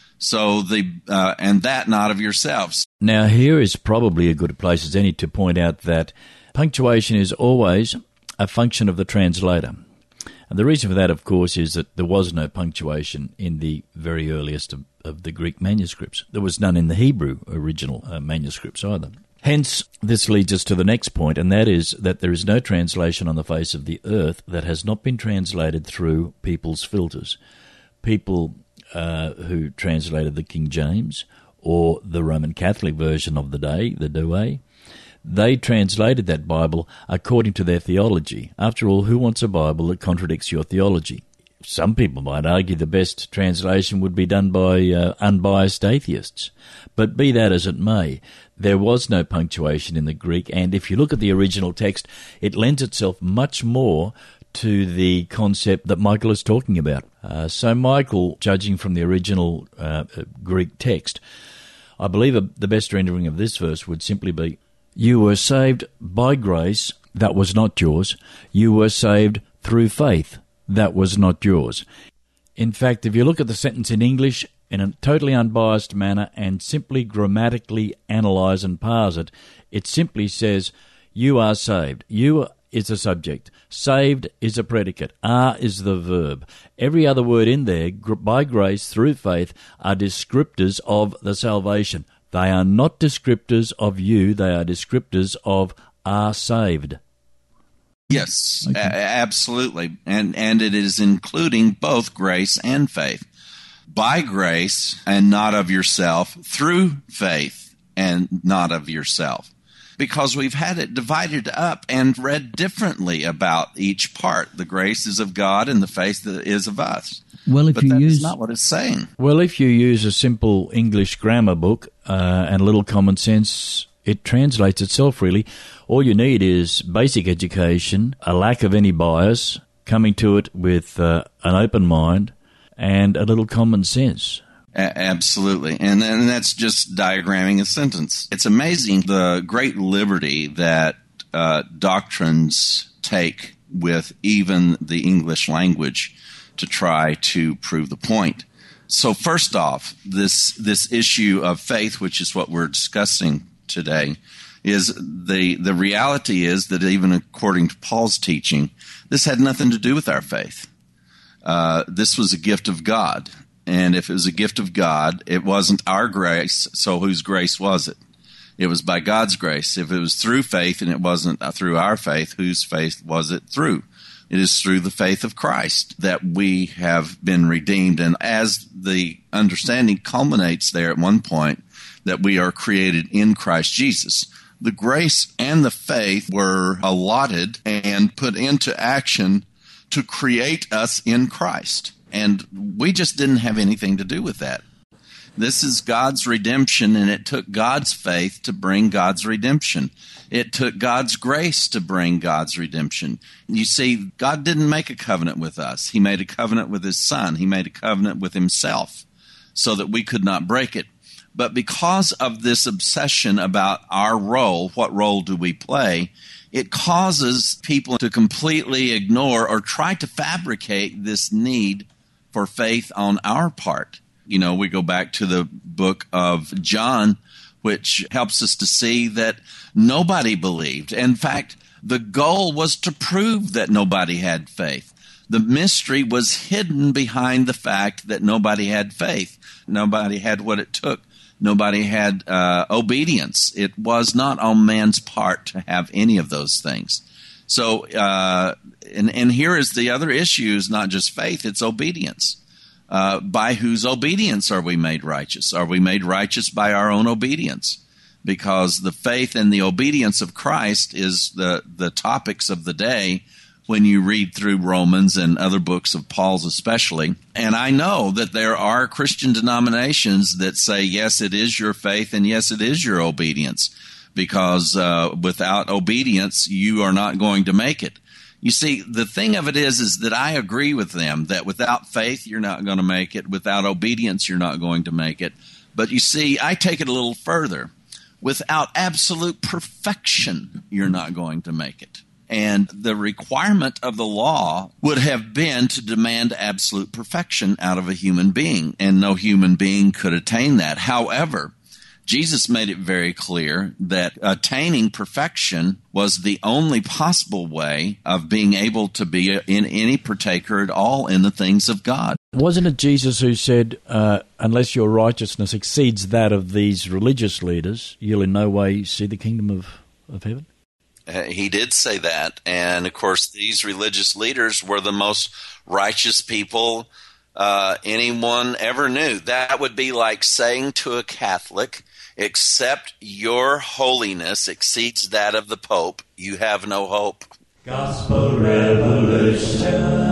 [SPEAKER 4] So the uh, and that not of yourselves.
[SPEAKER 3] Now, here is probably a good place as any to point out that punctuation is always a function of the translator. And the reason for that, of course, is that there was no punctuation in the very earliest of, of the Greek manuscripts. There was none in the Hebrew original uh, manuscripts either. Hence, this leads us to the next point, and that is that there is no translation on the face of the earth that has not been translated through people's filters. People uh, who translated the King James or the Roman Catholic version of the day, the Douay, they translated that Bible according to their theology. After all, who wants a Bible that contradicts your theology? Some people might argue the best translation would be done by uh, unbiased atheists. But be that as it may, there was no punctuation in the Greek, and if you look at the original text, it lends itself much more to the concept that Michael is talking about. Uh, so Michael, judging from the original uh, Greek text, I believe a, the best rendering of this verse would simply be, you were saved by grace, that was not yours. You were saved through faith, that was not yours. In fact, if you look at the sentence in English in a totally unbiased manner and simply grammatically analyse and parse it, it simply says, you are saved. You is the subject. Saved is a predicate. Are is the verb. Every other word in there, by grace, through faith, are descriptors of the salvation. They are not descriptors of you, they are descriptors of are saved.
[SPEAKER 4] Yes,
[SPEAKER 6] Okay.
[SPEAKER 4] a- absolutely. And and it is including both grace and faith. By grace and not of yourself, through faith and not of yourself. Because we've had it divided up and read differently about each part. The grace is of God and the faith is of us.
[SPEAKER 6] Well, if
[SPEAKER 4] but
[SPEAKER 6] you
[SPEAKER 4] that
[SPEAKER 6] use
[SPEAKER 4] is not what it's saying.
[SPEAKER 3] Well, if you use a simple English grammar book uh, and a little common sense, it translates itself, really. All you need is basic education, a lack of any bias, coming to it with uh, an open mind, and a little common sense.
[SPEAKER 4] A- absolutely. And, and that's just diagramming a sentence. It's amazing the great liberty that uh, doctrines take with even the English language to try to prove the point. So first off, this this issue of faith, which is what we're discussing today, is the the reality is that even according to Paul's teaching, this had nothing to do with our faith. Uh, this was a gift of God. And if it was a gift of God, it wasn't our grace, so whose grace was it? It was by God's grace. If it was through faith and it wasn't through our faith, whose faith was it through? It is through the faith of Christ that we have been redeemed. And as the understanding culminates there at one point, that we are created in Christ Jesus, the grace and the faith were allotted and put into action to create us in Christ. And we just didn't have anything to do with that. This is God's redemption, and it took God's faith to bring God's redemption. It took God's grace to bring God's redemption. You see, God didn't make a covenant with us. He made a covenant with His Son. He made a covenant with Himself so that we could not break it. But because of this obsession about our role, what role do we play, it causes people to completely ignore or try to fabricate this need for faith on our part. You know, we go back to the book of John, which helps us to see that nobody believed. In fact, the goal was to prove that nobody had faith. The mystery was hidden behind the fact that nobody had faith. Nobody had what it took. Nobody had uh, obedience. It was not on man's part to have any of those things. So, uh, and, and here is the other issue, is not just faith, it's obedience. Uh, by whose obedience are we made righteous? Are we made righteous by our own obedience? Because the faith and the obedience of Christ is the, the topics of the day when you read through Romans and other books of Paul's especially. And I know that there are Christian denominations that say, yes, it is your faith, and yes, it is your obedience, because uh, without obedience, you are not going to make it. You see, the thing of it is, is that I agree with them that without faith, you're not going to make it. Without obedience, you're not going to make it. But you see, I take it a little further. Without absolute perfection, you're not going to make it. And the requirement of the law would have been to demand absolute perfection out of a human being, and no human being could attain that. However, Jesus made it very clear that attaining perfection was the only possible way of being able to be in any partaker at all in the things of God.
[SPEAKER 3] Wasn't it Jesus who said, uh, unless your righteousness exceeds that of these religious leaders, you'll in no way see the kingdom of, of heaven?
[SPEAKER 4] Uh, he did say that. And, of course, these religious leaders were the most righteous people uh, anyone ever knew. That would be like saying to a Catholic, except your holiness exceeds that of the Pope, you have no hope.
[SPEAKER 7] Gospel Revolution.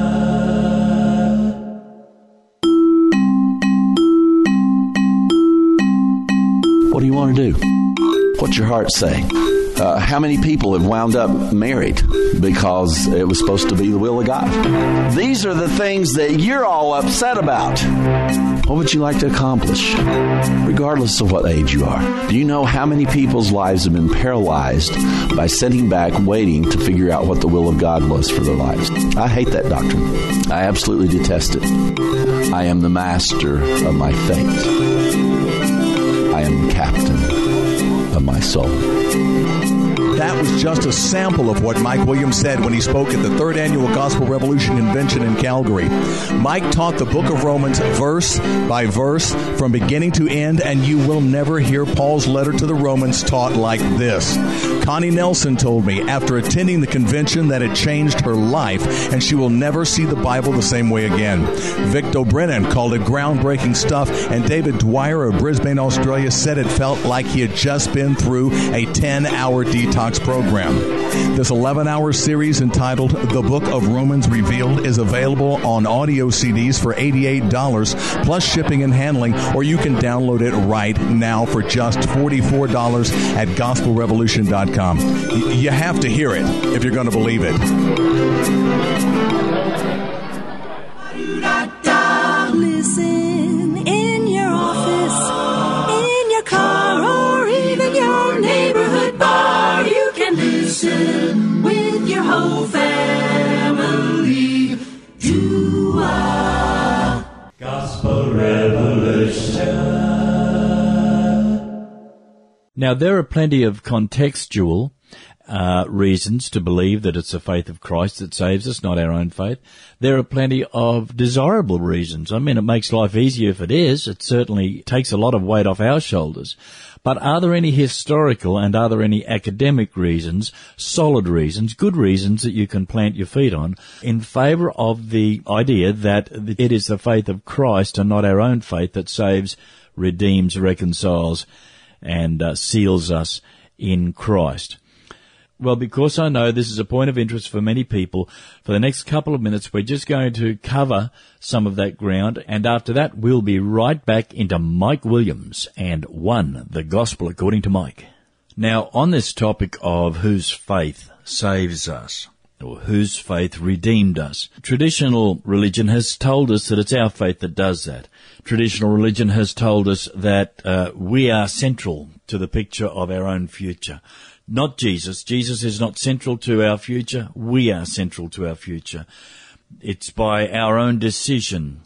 [SPEAKER 2] What do you want to do? What's your heart say? Uh, how many people have wound up married because it was supposed to be the will of God? These are the things that you're all upset about. What would you like to accomplish, regardless of what age you are? Do you know how many people's lives have been paralyzed by sitting back waiting to figure out what the will of God was for their lives? I hate that doctrine. I absolutely detest it. I am the master of my fate. I am the captain of my soul.
[SPEAKER 9] That was just a sample of what Mike Williams said when he spoke at the third annual Gospel Revolution Convention in Calgary. Mike taught the book of Romans verse by verse from beginning to end, and you will never hear Paul's letter to the Romans taught like this. Connie Nelson told me after attending the convention that it changed her life, and she will never see the Bible the same way again. Victor Brennan called it groundbreaking stuff, and David Dwyer of Brisbane, Australia said it felt like he had just been through a ten-hour detox program. This eleven-hour series entitled The Book of Romans Revealed is available on audio C Ds for eighty-eight dollars plus shipping and handling, or you can download it right now for just forty-four dollars at gospel revolution dot com. Y- you have to hear it if you're going to believe it.
[SPEAKER 10] Listen in your office, in your car, or even your neighborhood bar. You can listen with your whole family to a
[SPEAKER 7] Gospel Revolution.
[SPEAKER 3] Now, there are plenty of contextual uh, reasons to believe that it's the faith of Christ that saves us, not our own faith. There are plenty of desirable reasons. I mean, it makes life easier if it is. It certainly takes a lot of weight off our shoulders. But are there any historical and are there any academic reasons, solid reasons, good reasons that you can plant your feet on in favour of the idea that it is the faith of Christ and not our own faith that saves, redeems, reconciles, and uh, seals us in Christ? Well, because I know this is a point of interest for many people, for the next couple of minutes we're just going to cover some of that ground, and after that we'll be right back into Mike Williams and One, the Gospel According to Mike. Now, on this topic of whose faith saves us, or whose faith redeemed us, traditional religion has told us that it's our faith that does that. Traditional religion has told us that uh, we are central to the picture of our own future. Not Jesus. Jesus is not central to our future. We are central to our future. It's by our own decision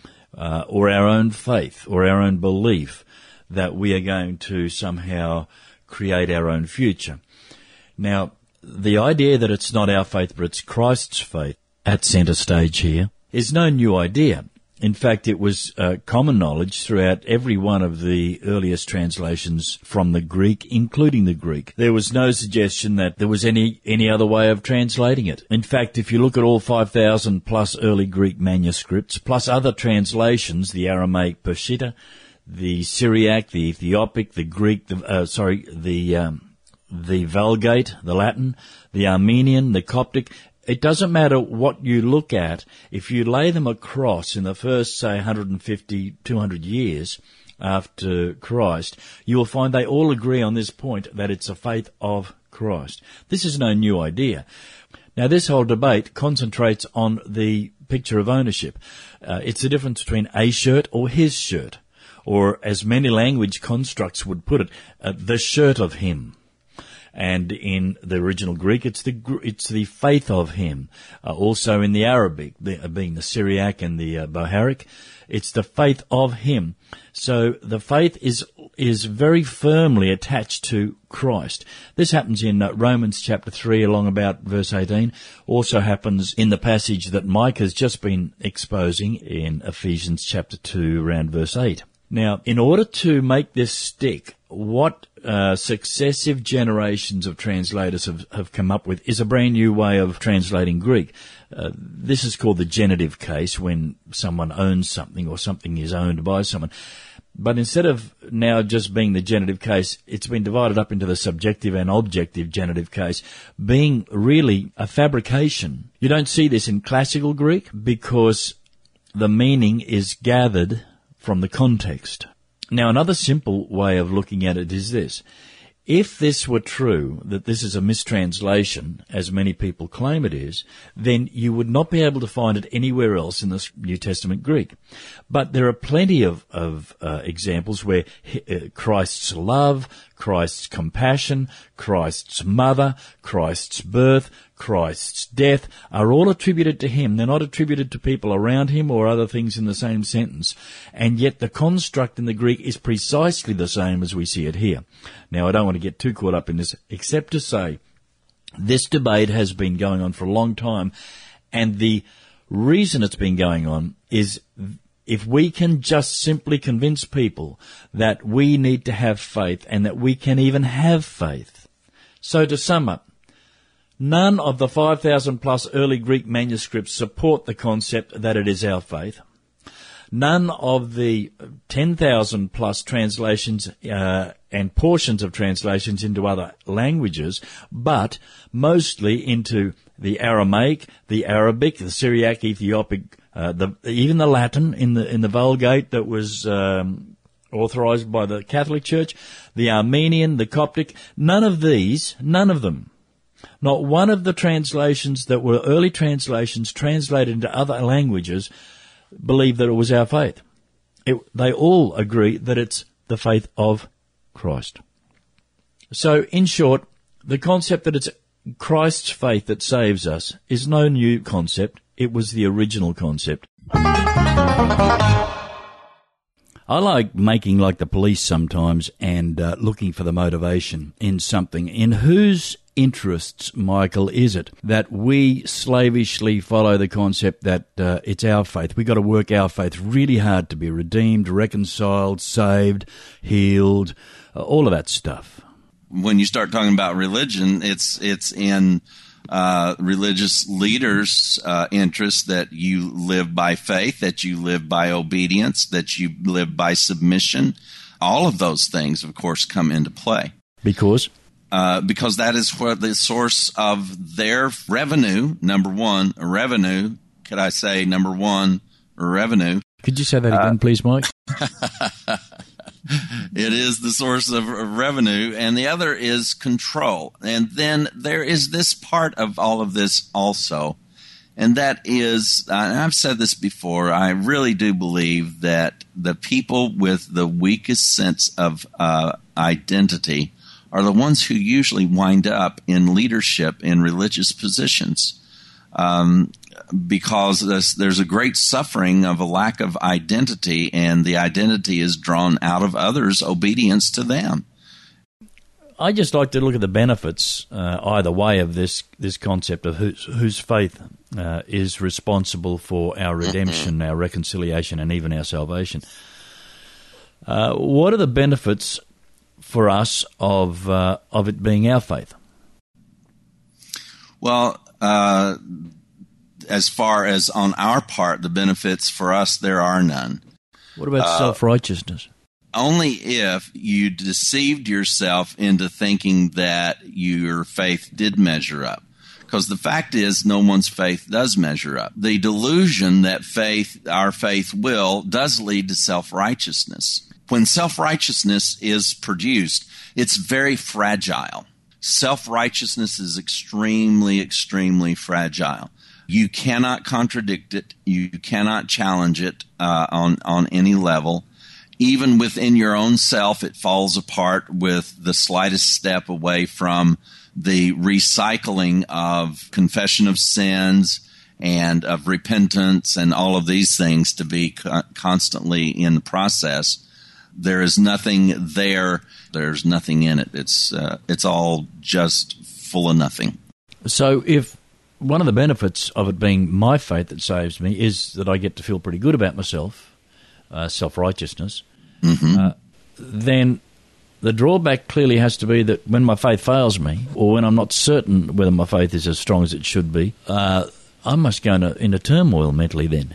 [SPEAKER 3] uh, or our own faith or our own belief that we are going to somehow create our own future. Now, the idea that it's not our faith but it's Christ's faith at centre stage here is no new idea. In fact, it was uh, common knowledge throughout every one of the earliest translations from the Greek, including the Greek. There was no suggestion that there was any, any other way of translating it. In fact, if you look at all five thousand plus early Greek manuscripts, plus other translations, the Aramaic Peshitta, the Syriac, the Ethiopic, the Greek, the, uh, sorry, the, um, the Vulgate, the Latin, the Armenian, the Coptic, it doesn't matter what you look at. If you lay them across in the first, say, one hundred fifty, two hundred years after Christ, you will find they all agree on this point, that it's a faith of Christ. This is no new idea. Now, this whole debate concentrates on the picture of ownership. Uh, it's the difference between a shirt or his shirt, or as many language constructs would put it, uh, the shirt of him. And in the original Greek, it's the it's the faith of him. Uh, also in the Arabic, the, uh, being the Syriac and the uh, Boharic, it's the faith of him. So the faith is is very firmly attached to Christ. This happens in uh, Romans chapter three, along about verse eighteen. Also happens in the passage that Mike has just been exposing in Ephesians chapter two, around verse eight. Now, in order to make this stick, what uh, successive generations of translators have, have come up with is a brand new way of translating Greek. Uh, this is called the genitive case, when someone owns something or something is owned by someone. But instead of now just being the genitive case, it's been divided up into the subjective and objective genitive case, being really a fabrication. You don't see this in classical Greek because the meaning is gathered from the context. Now, another simple way of looking at it is this. If this were true, that this is a mistranslation, as many people claim it is, then you would not be able to find it anywhere else in the New Testament Greek. But there are plenty of, of uh, examples where uh, Christ's love, Christ's compassion, Christ's mother, Christ's birth, Christ's death are all attributed to him. They're not attributed to people around him or other things in the same sentence. And yet the construct in the Greek is precisely the same as we see it here. Now, I don't want to get too caught up in this, except to say this debate has been going on for a long time, and the reason it's been going on is if we can just simply convince people that we need to have faith and that we can even have faith. So to sum up, none of the five thousand plus early Greek manuscripts support the concept that it is our faith. None of the ten thousand plus translations uh, and portions of translations into other languages, but mostly into the Aramaic, the Arabic, the Syriac, Ethiopic, uh, the, even the Latin in the in the Vulgate that was um, authorized by the Catholic Church, the Armenian, the Coptic. None of these, none of them. Not one of the translations that were early translations translated into other languages believe that it was our faith. It, they all agree that it's the faith of Christ. So, in short, the concept that it's Christ's faith that saves us is no new concept. It was the original concept. I like making like the police sometimes and uh, looking for the motivation in something. In whose interests, Michael, is it that we slavishly follow the concept that uh, it's our faith? We've got to work our faith really hard to be redeemed, reconciled, saved, healed, uh, all of that stuff.
[SPEAKER 4] When you start talking about religion, it's it's in uh, religious leaders' uh, interest that you live by faith, that you live by obedience, that you live by submission. All of those things, of course, come into play.
[SPEAKER 3] Because?
[SPEAKER 4] Uh, because that is where the source of their revenue, number one, revenue, could I say number one, revenue.
[SPEAKER 3] Could you say that again, uh, please, Mike?
[SPEAKER 4] It is the source of revenue, and the other is control. And then there is this part of all of this also, and that is, uh, and I've said this before, I really do believe that the people with the weakest sense of uh, identity are the ones who usually wind up in leadership in religious positions. Um, because there's, there's a great suffering of a lack of identity, and the identity is drawn out of others' obedience to them.
[SPEAKER 3] I just like to look at the benefits uh, either way of this this concept of whose, whose faith uh, is responsible for our redemption, our reconciliation, and even our salvation. Uh, what are the benefits for us of uh, of it being our faith?
[SPEAKER 4] Well, uh, as far as on our part, the benefits for us, there are none.
[SPEAKER 3] What about uh, self-righteousness?
[SPEAKER 4] Only if you deceived yourself into thinking that your faith did measure up. Because the fact is, no one's faith does measure up. The delusion that faith, our faith will, does lead to self-righteousness. When self-righteousness is produced, it's very fragile. Self-righteousness is extremely, extremely fragile. You cannot contradict it. You cannot challenge it uh, on, on any level. Even within your own self, it falls apart with the slightest step away from the recycling of confession of sins and of repentance and all of these things to be co- constantly in the process. There is nothing there. There's nothing in it. It's uh, it's all just full of nothing.
[SPEAKER 3] So if one of the benefits of it being my faith that saves me is that I get to feel pretty good about myself, uh, self-righteousness, mm-hmm. uh, then the drawback clearly has to be that when my faith fails me, or when I'm not certain whether my faith is as strong as it should be, uh, I must go into, into turmoil mentally then.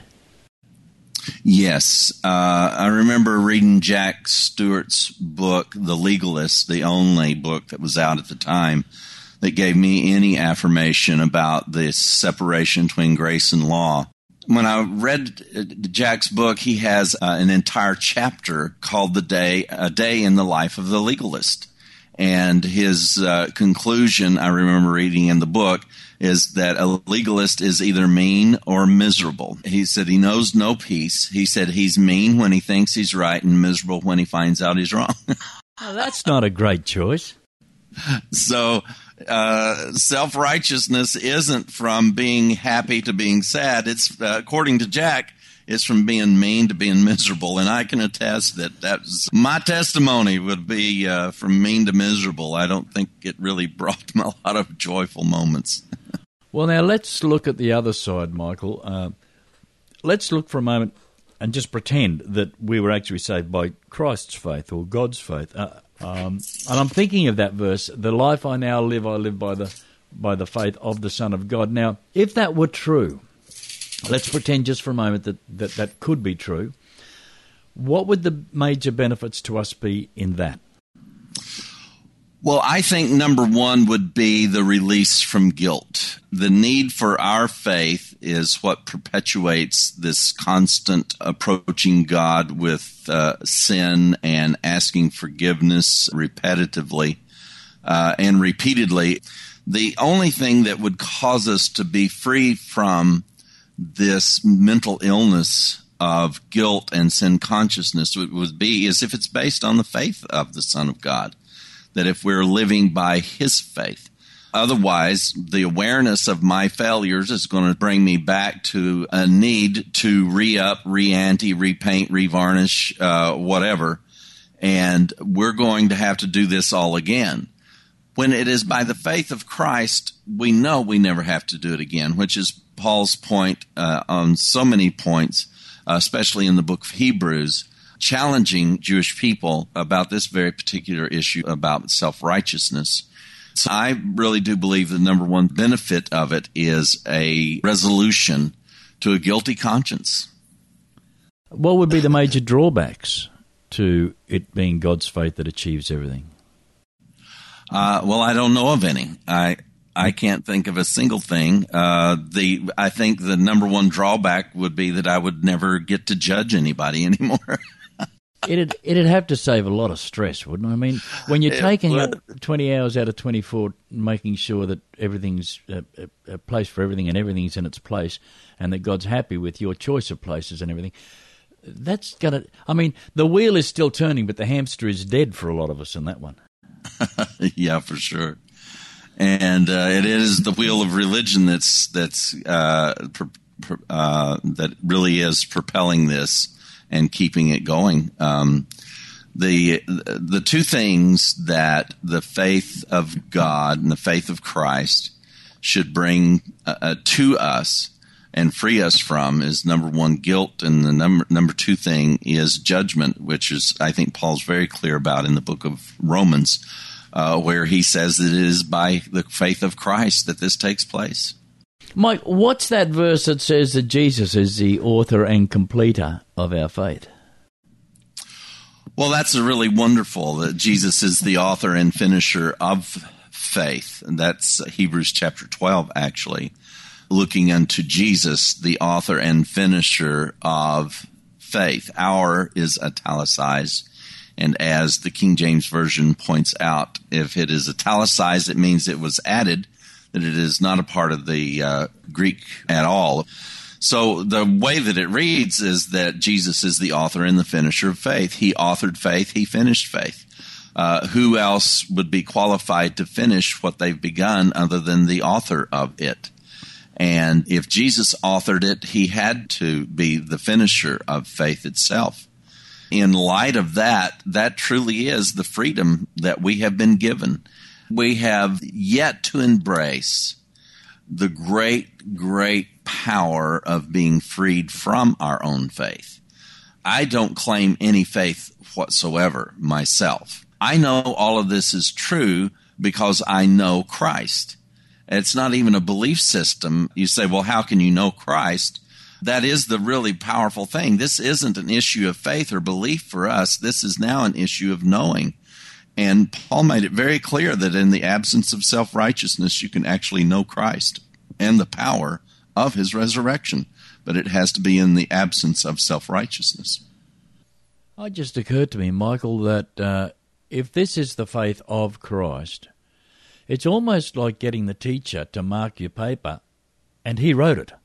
[SPEAKER 4] Yes. Uh, I remember reading Jack Stewart's book, The Legalist, the only book that was out at the time that gave me any affirmation about this separation between grace and law. When I read Jack's book, he has uh, an entire chapter called "The Day, A Day in the Life of the Legalist." And his uh, conclusion, I remember reading in the book, is that a legalist is either mean or miserable. He said he knows no peace. He said he's mean when he thinks he's right and miserable when he finds out he's wrong.
[SPEAKER 3] Well, that's not a great choice.
[SPEAKER 4] So uh, self-righteousness isn't from being happy to being sad. It's, uh, according to Jack, it's from being mean to being miserable. And I can attest that that's my testimony would be uh, from mean to miserable. I don't think it really brought me a lot of joyful moments.
[SPEAKER 3] Well, now let's look at the other side, Michael. Uh, let's look for a moment and just pretend that we were actually saved by Christ's faith or God's faith. Uh, um, and I'm thinking of that verse, "The life I now live, I live by the by the faith of the Son of God." Now, if that were true, let's pretend just for a moment that, that that could be true. What would the major benefits to us be in that?
[SPEAKER 4] Well, I think number one would be the release from guilt. The need for our faith is what perpetuates this constant approaching God with uh, sin and asking forgiveness repetitively uh, and repeatedly. The only thing that would cause us to be free from this mental illness of guilt and sin consciousness would, would be is if it's based on the faith of the Son of God. That if we're living by his faith. Otherwise, the awareness of my failures is going to bring me back to a need to re-up, re-ante, repaint, revarnish, uh, whatever. And we're going to have to do this all again. when it is by the faith of Christ, we know we never have to do it again, which is Paul's point uh, on so many points, uh, especially in the book of Hebrews, challenging Jewish people about this very particular issue about self-righteousness. So I really do believe the number one benefit of it is a resolution to a guilty conscience.
[SPEAKER 3] What would be the major drawbacks to it being God's faith that achieves everything?
[SPEAKER 4] Uh, well, I don't know of any. I I can't think of a single thing. Uh, the I think the number one drawback would be that I would never get to judge anybody anymore.
[SPEAKER 3] It'd it'd have to save a lot of stress, wouldn't it? I mean, when you're taking up twenty hours out of twenty-four, making sure that everything's a, a, a place for everything and everything's in its place, and that God's happy with your choice of places and everything, that's gonna. I mean, the wheel is still turning, but the hamster is dead for a lot of us in that one.
[SPEAKER 4] Yeah, for sure. And uh, it is the wheel of religion that's that's uh, pr- pr- uh, that really is propelling this and keeping it going. Um, the the two things that the faith of God and the faith of Christ should bring uh, to us and free us from is, number one, guilt, and the number number two thing is judgment, which is, I think, Paul's very clear about in the book of Romans, uh, where he says that it is by the faith of Christ that this takes place.
[SPEAKER 3] Mike, what's that verse that says that Jesus is the author and completer of our faith?
[SPEAKER 4] Well, that's a really wonderful, that Jesus is the author and finisher of faith. And that's Hebrews chapter twelve, actually. Looking unto Jesus, the author and finisher of faith. Our is italicized. And as the King James Version points out, if it is italicized, it means it was added, that it is not a part of the uh, Greek at all. So the way that it reads is that Jesus is the author and the finisher of faith. He authored faith. He finished faith. Uh, who else would be qualified to finish what they've begun other than the author of it? And if Jesus authored it, he had to be the finisher of faith itself. In light of that, that truly is the freedom that we have been given. We have yet to embrace the great, great power of being freed from our own faith. I don't claim any faith whatsoever myself. I know all of this is true because I know Christ. It's not even a belief system. You say, well, how can you know Christ? That is the really powerful thing. This isn't an issue of faith or belief for us. This is now an issue of knowing. And Paul made it very clear that in the absence of self-righteousness, you can actually know Christ and the power of his resurrection. But it has to be in the absence of self-righteousness.
[SPEAKER 3] It just occurred to me, Michael, that uh, if this is the faith of Christ, it's almost like getting the teacher to mark your paper, and he wrote it.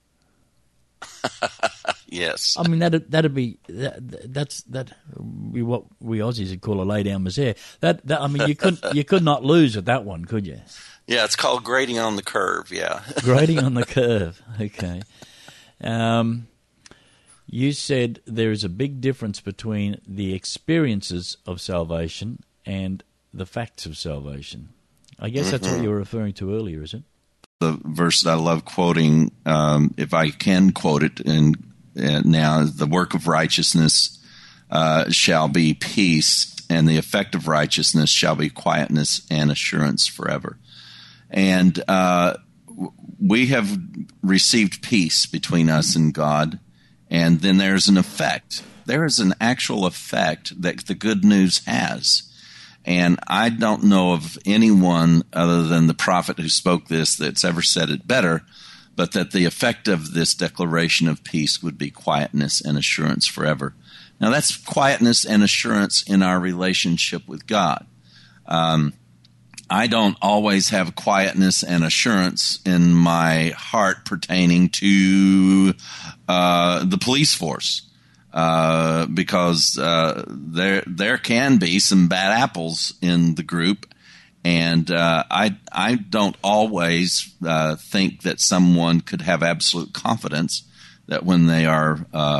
[SPEAKER 4] Yes.
[SPEAKER 3] I mean, that'd, that'd be, that, that's, that, be what we Aussies would call a lay down misere. That, that, I mean, you could, you could not lose at that one, could you?
[SPEAKER 4] Yeah, it's called grading on the curve, yeah.
[SPEAKER 3] Grading on the curve, okay. Um, you said there is a big difference between the experiences of salvation and the facts of salvation. I guess mm-hmm. that's what you were referring to earlier, is it?
[SPEAKER 4] The verse that I love quoting, um, if I can quote it, and uh, now the work of righteousness uh, shall be peace, and the effect of righteousness shall be quietness and assurance forever. And uh, we have received peace between us and God, and then there's an effect. There is an actual effect that the good news has. And I don't know of anyone other than the prophet who spoke this that's ever said it better, but that the effect of this declaration of peace would be quietness and assurance forever. Now, that's quietness and assurance in our relationship with God. Um, I don't always have quietness and assurance in my heart pertaining to uh, the police force. Uh, because uh, there there can be some bad apples in the group, and uh, I I don't always uh, think that someone could have absolute confidence that when they are uh,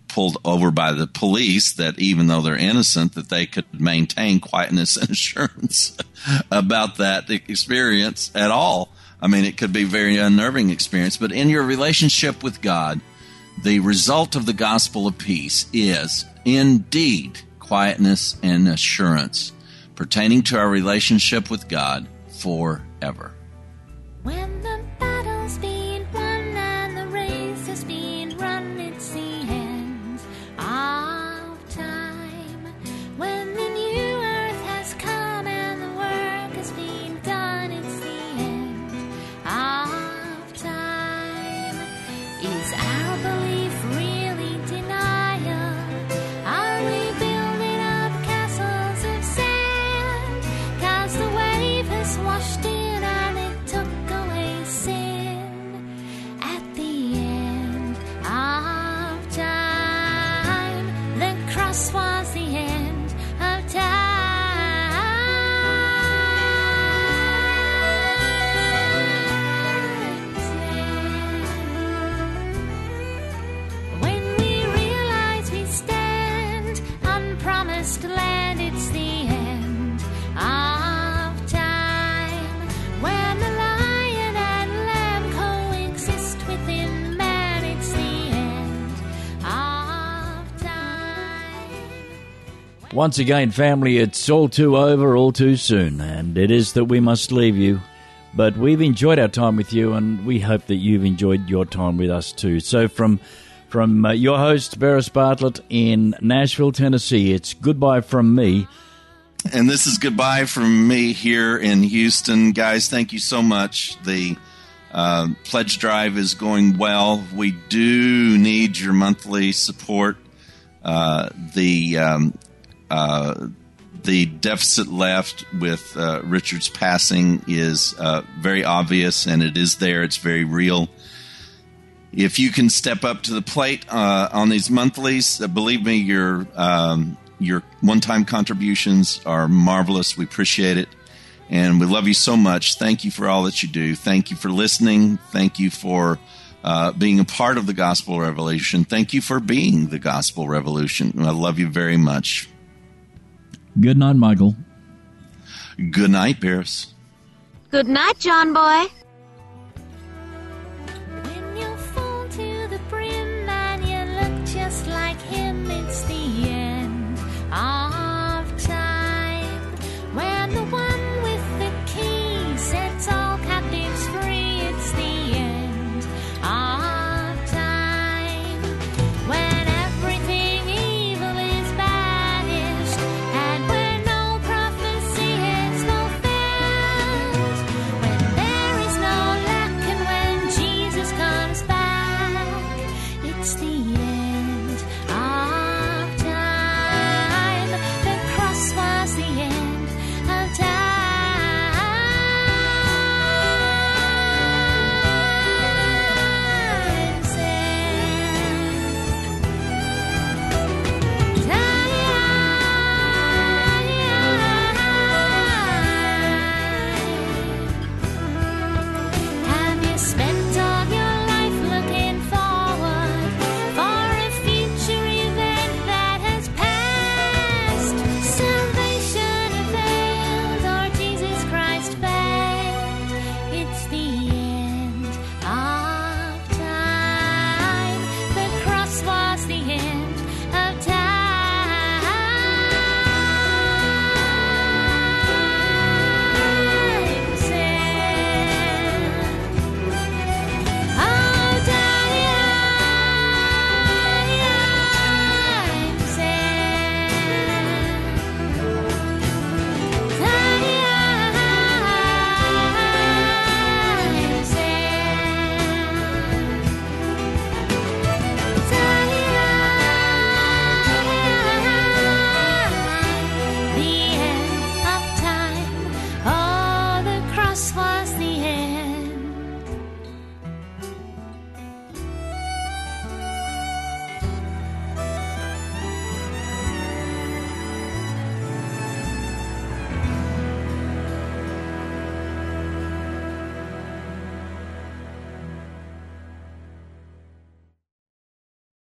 [SPEAKER 4] pulled over by the police, that even though they're innocent, that they could maintain quietness and assurance about that experience at all. I mean, it could be a very unnerving experience, but in your relationship with God, the result of the gospel of peace is indeed quietness and assurance pertaining to our relationship with God forever.
[SPEAKER 5] When the battle's been won and the race has been run, it's the end of time. When the new earth has come and the work has been done, it's the end of time. Is our belief really denial? Are we building up castles of sand? 'Cause the wave has washed in and it took away sin at the end of time. The cross was the end of time. When we realize we stand on promised land, it's the end of time. When the lion and lamb coexist within man, it's the end of time.
[SPEAKER 3] Once again, family, it's all too over, all too soon, and it is that we must leave you. But we've enjoyed our time with you, and we hope that you've enjoyed your time with us too. So from from uh, your host, Beres Bartlett in Nashville, Tennessee, it's goodbye from me.
[SPEAKER 4] And this is goodbye from me here in Houston. Guys, thank you so much. The uh, pledge drive is going well. We do need your monthly support. Uh, the um, uh, the deficit left with uh, Richard's passing is uh, very obvious, and it is there. It's very real. If you can step up to the plate uh, on these monthlies, uh, believe me, your um, your one-time contributions are marvelous. We appreciate it, and we love you so much. Thank you for all that you do. Thank you for listening. Thank you for uh, being a part of the Gospel Revolution. Thank you for being the Gospel Revolution. I love you very much.
[SPEAKER 6] Good night, Michael.
[SPEAKER 4] Good night, Beres.
[SPEAKER 10] Good night, John Boy.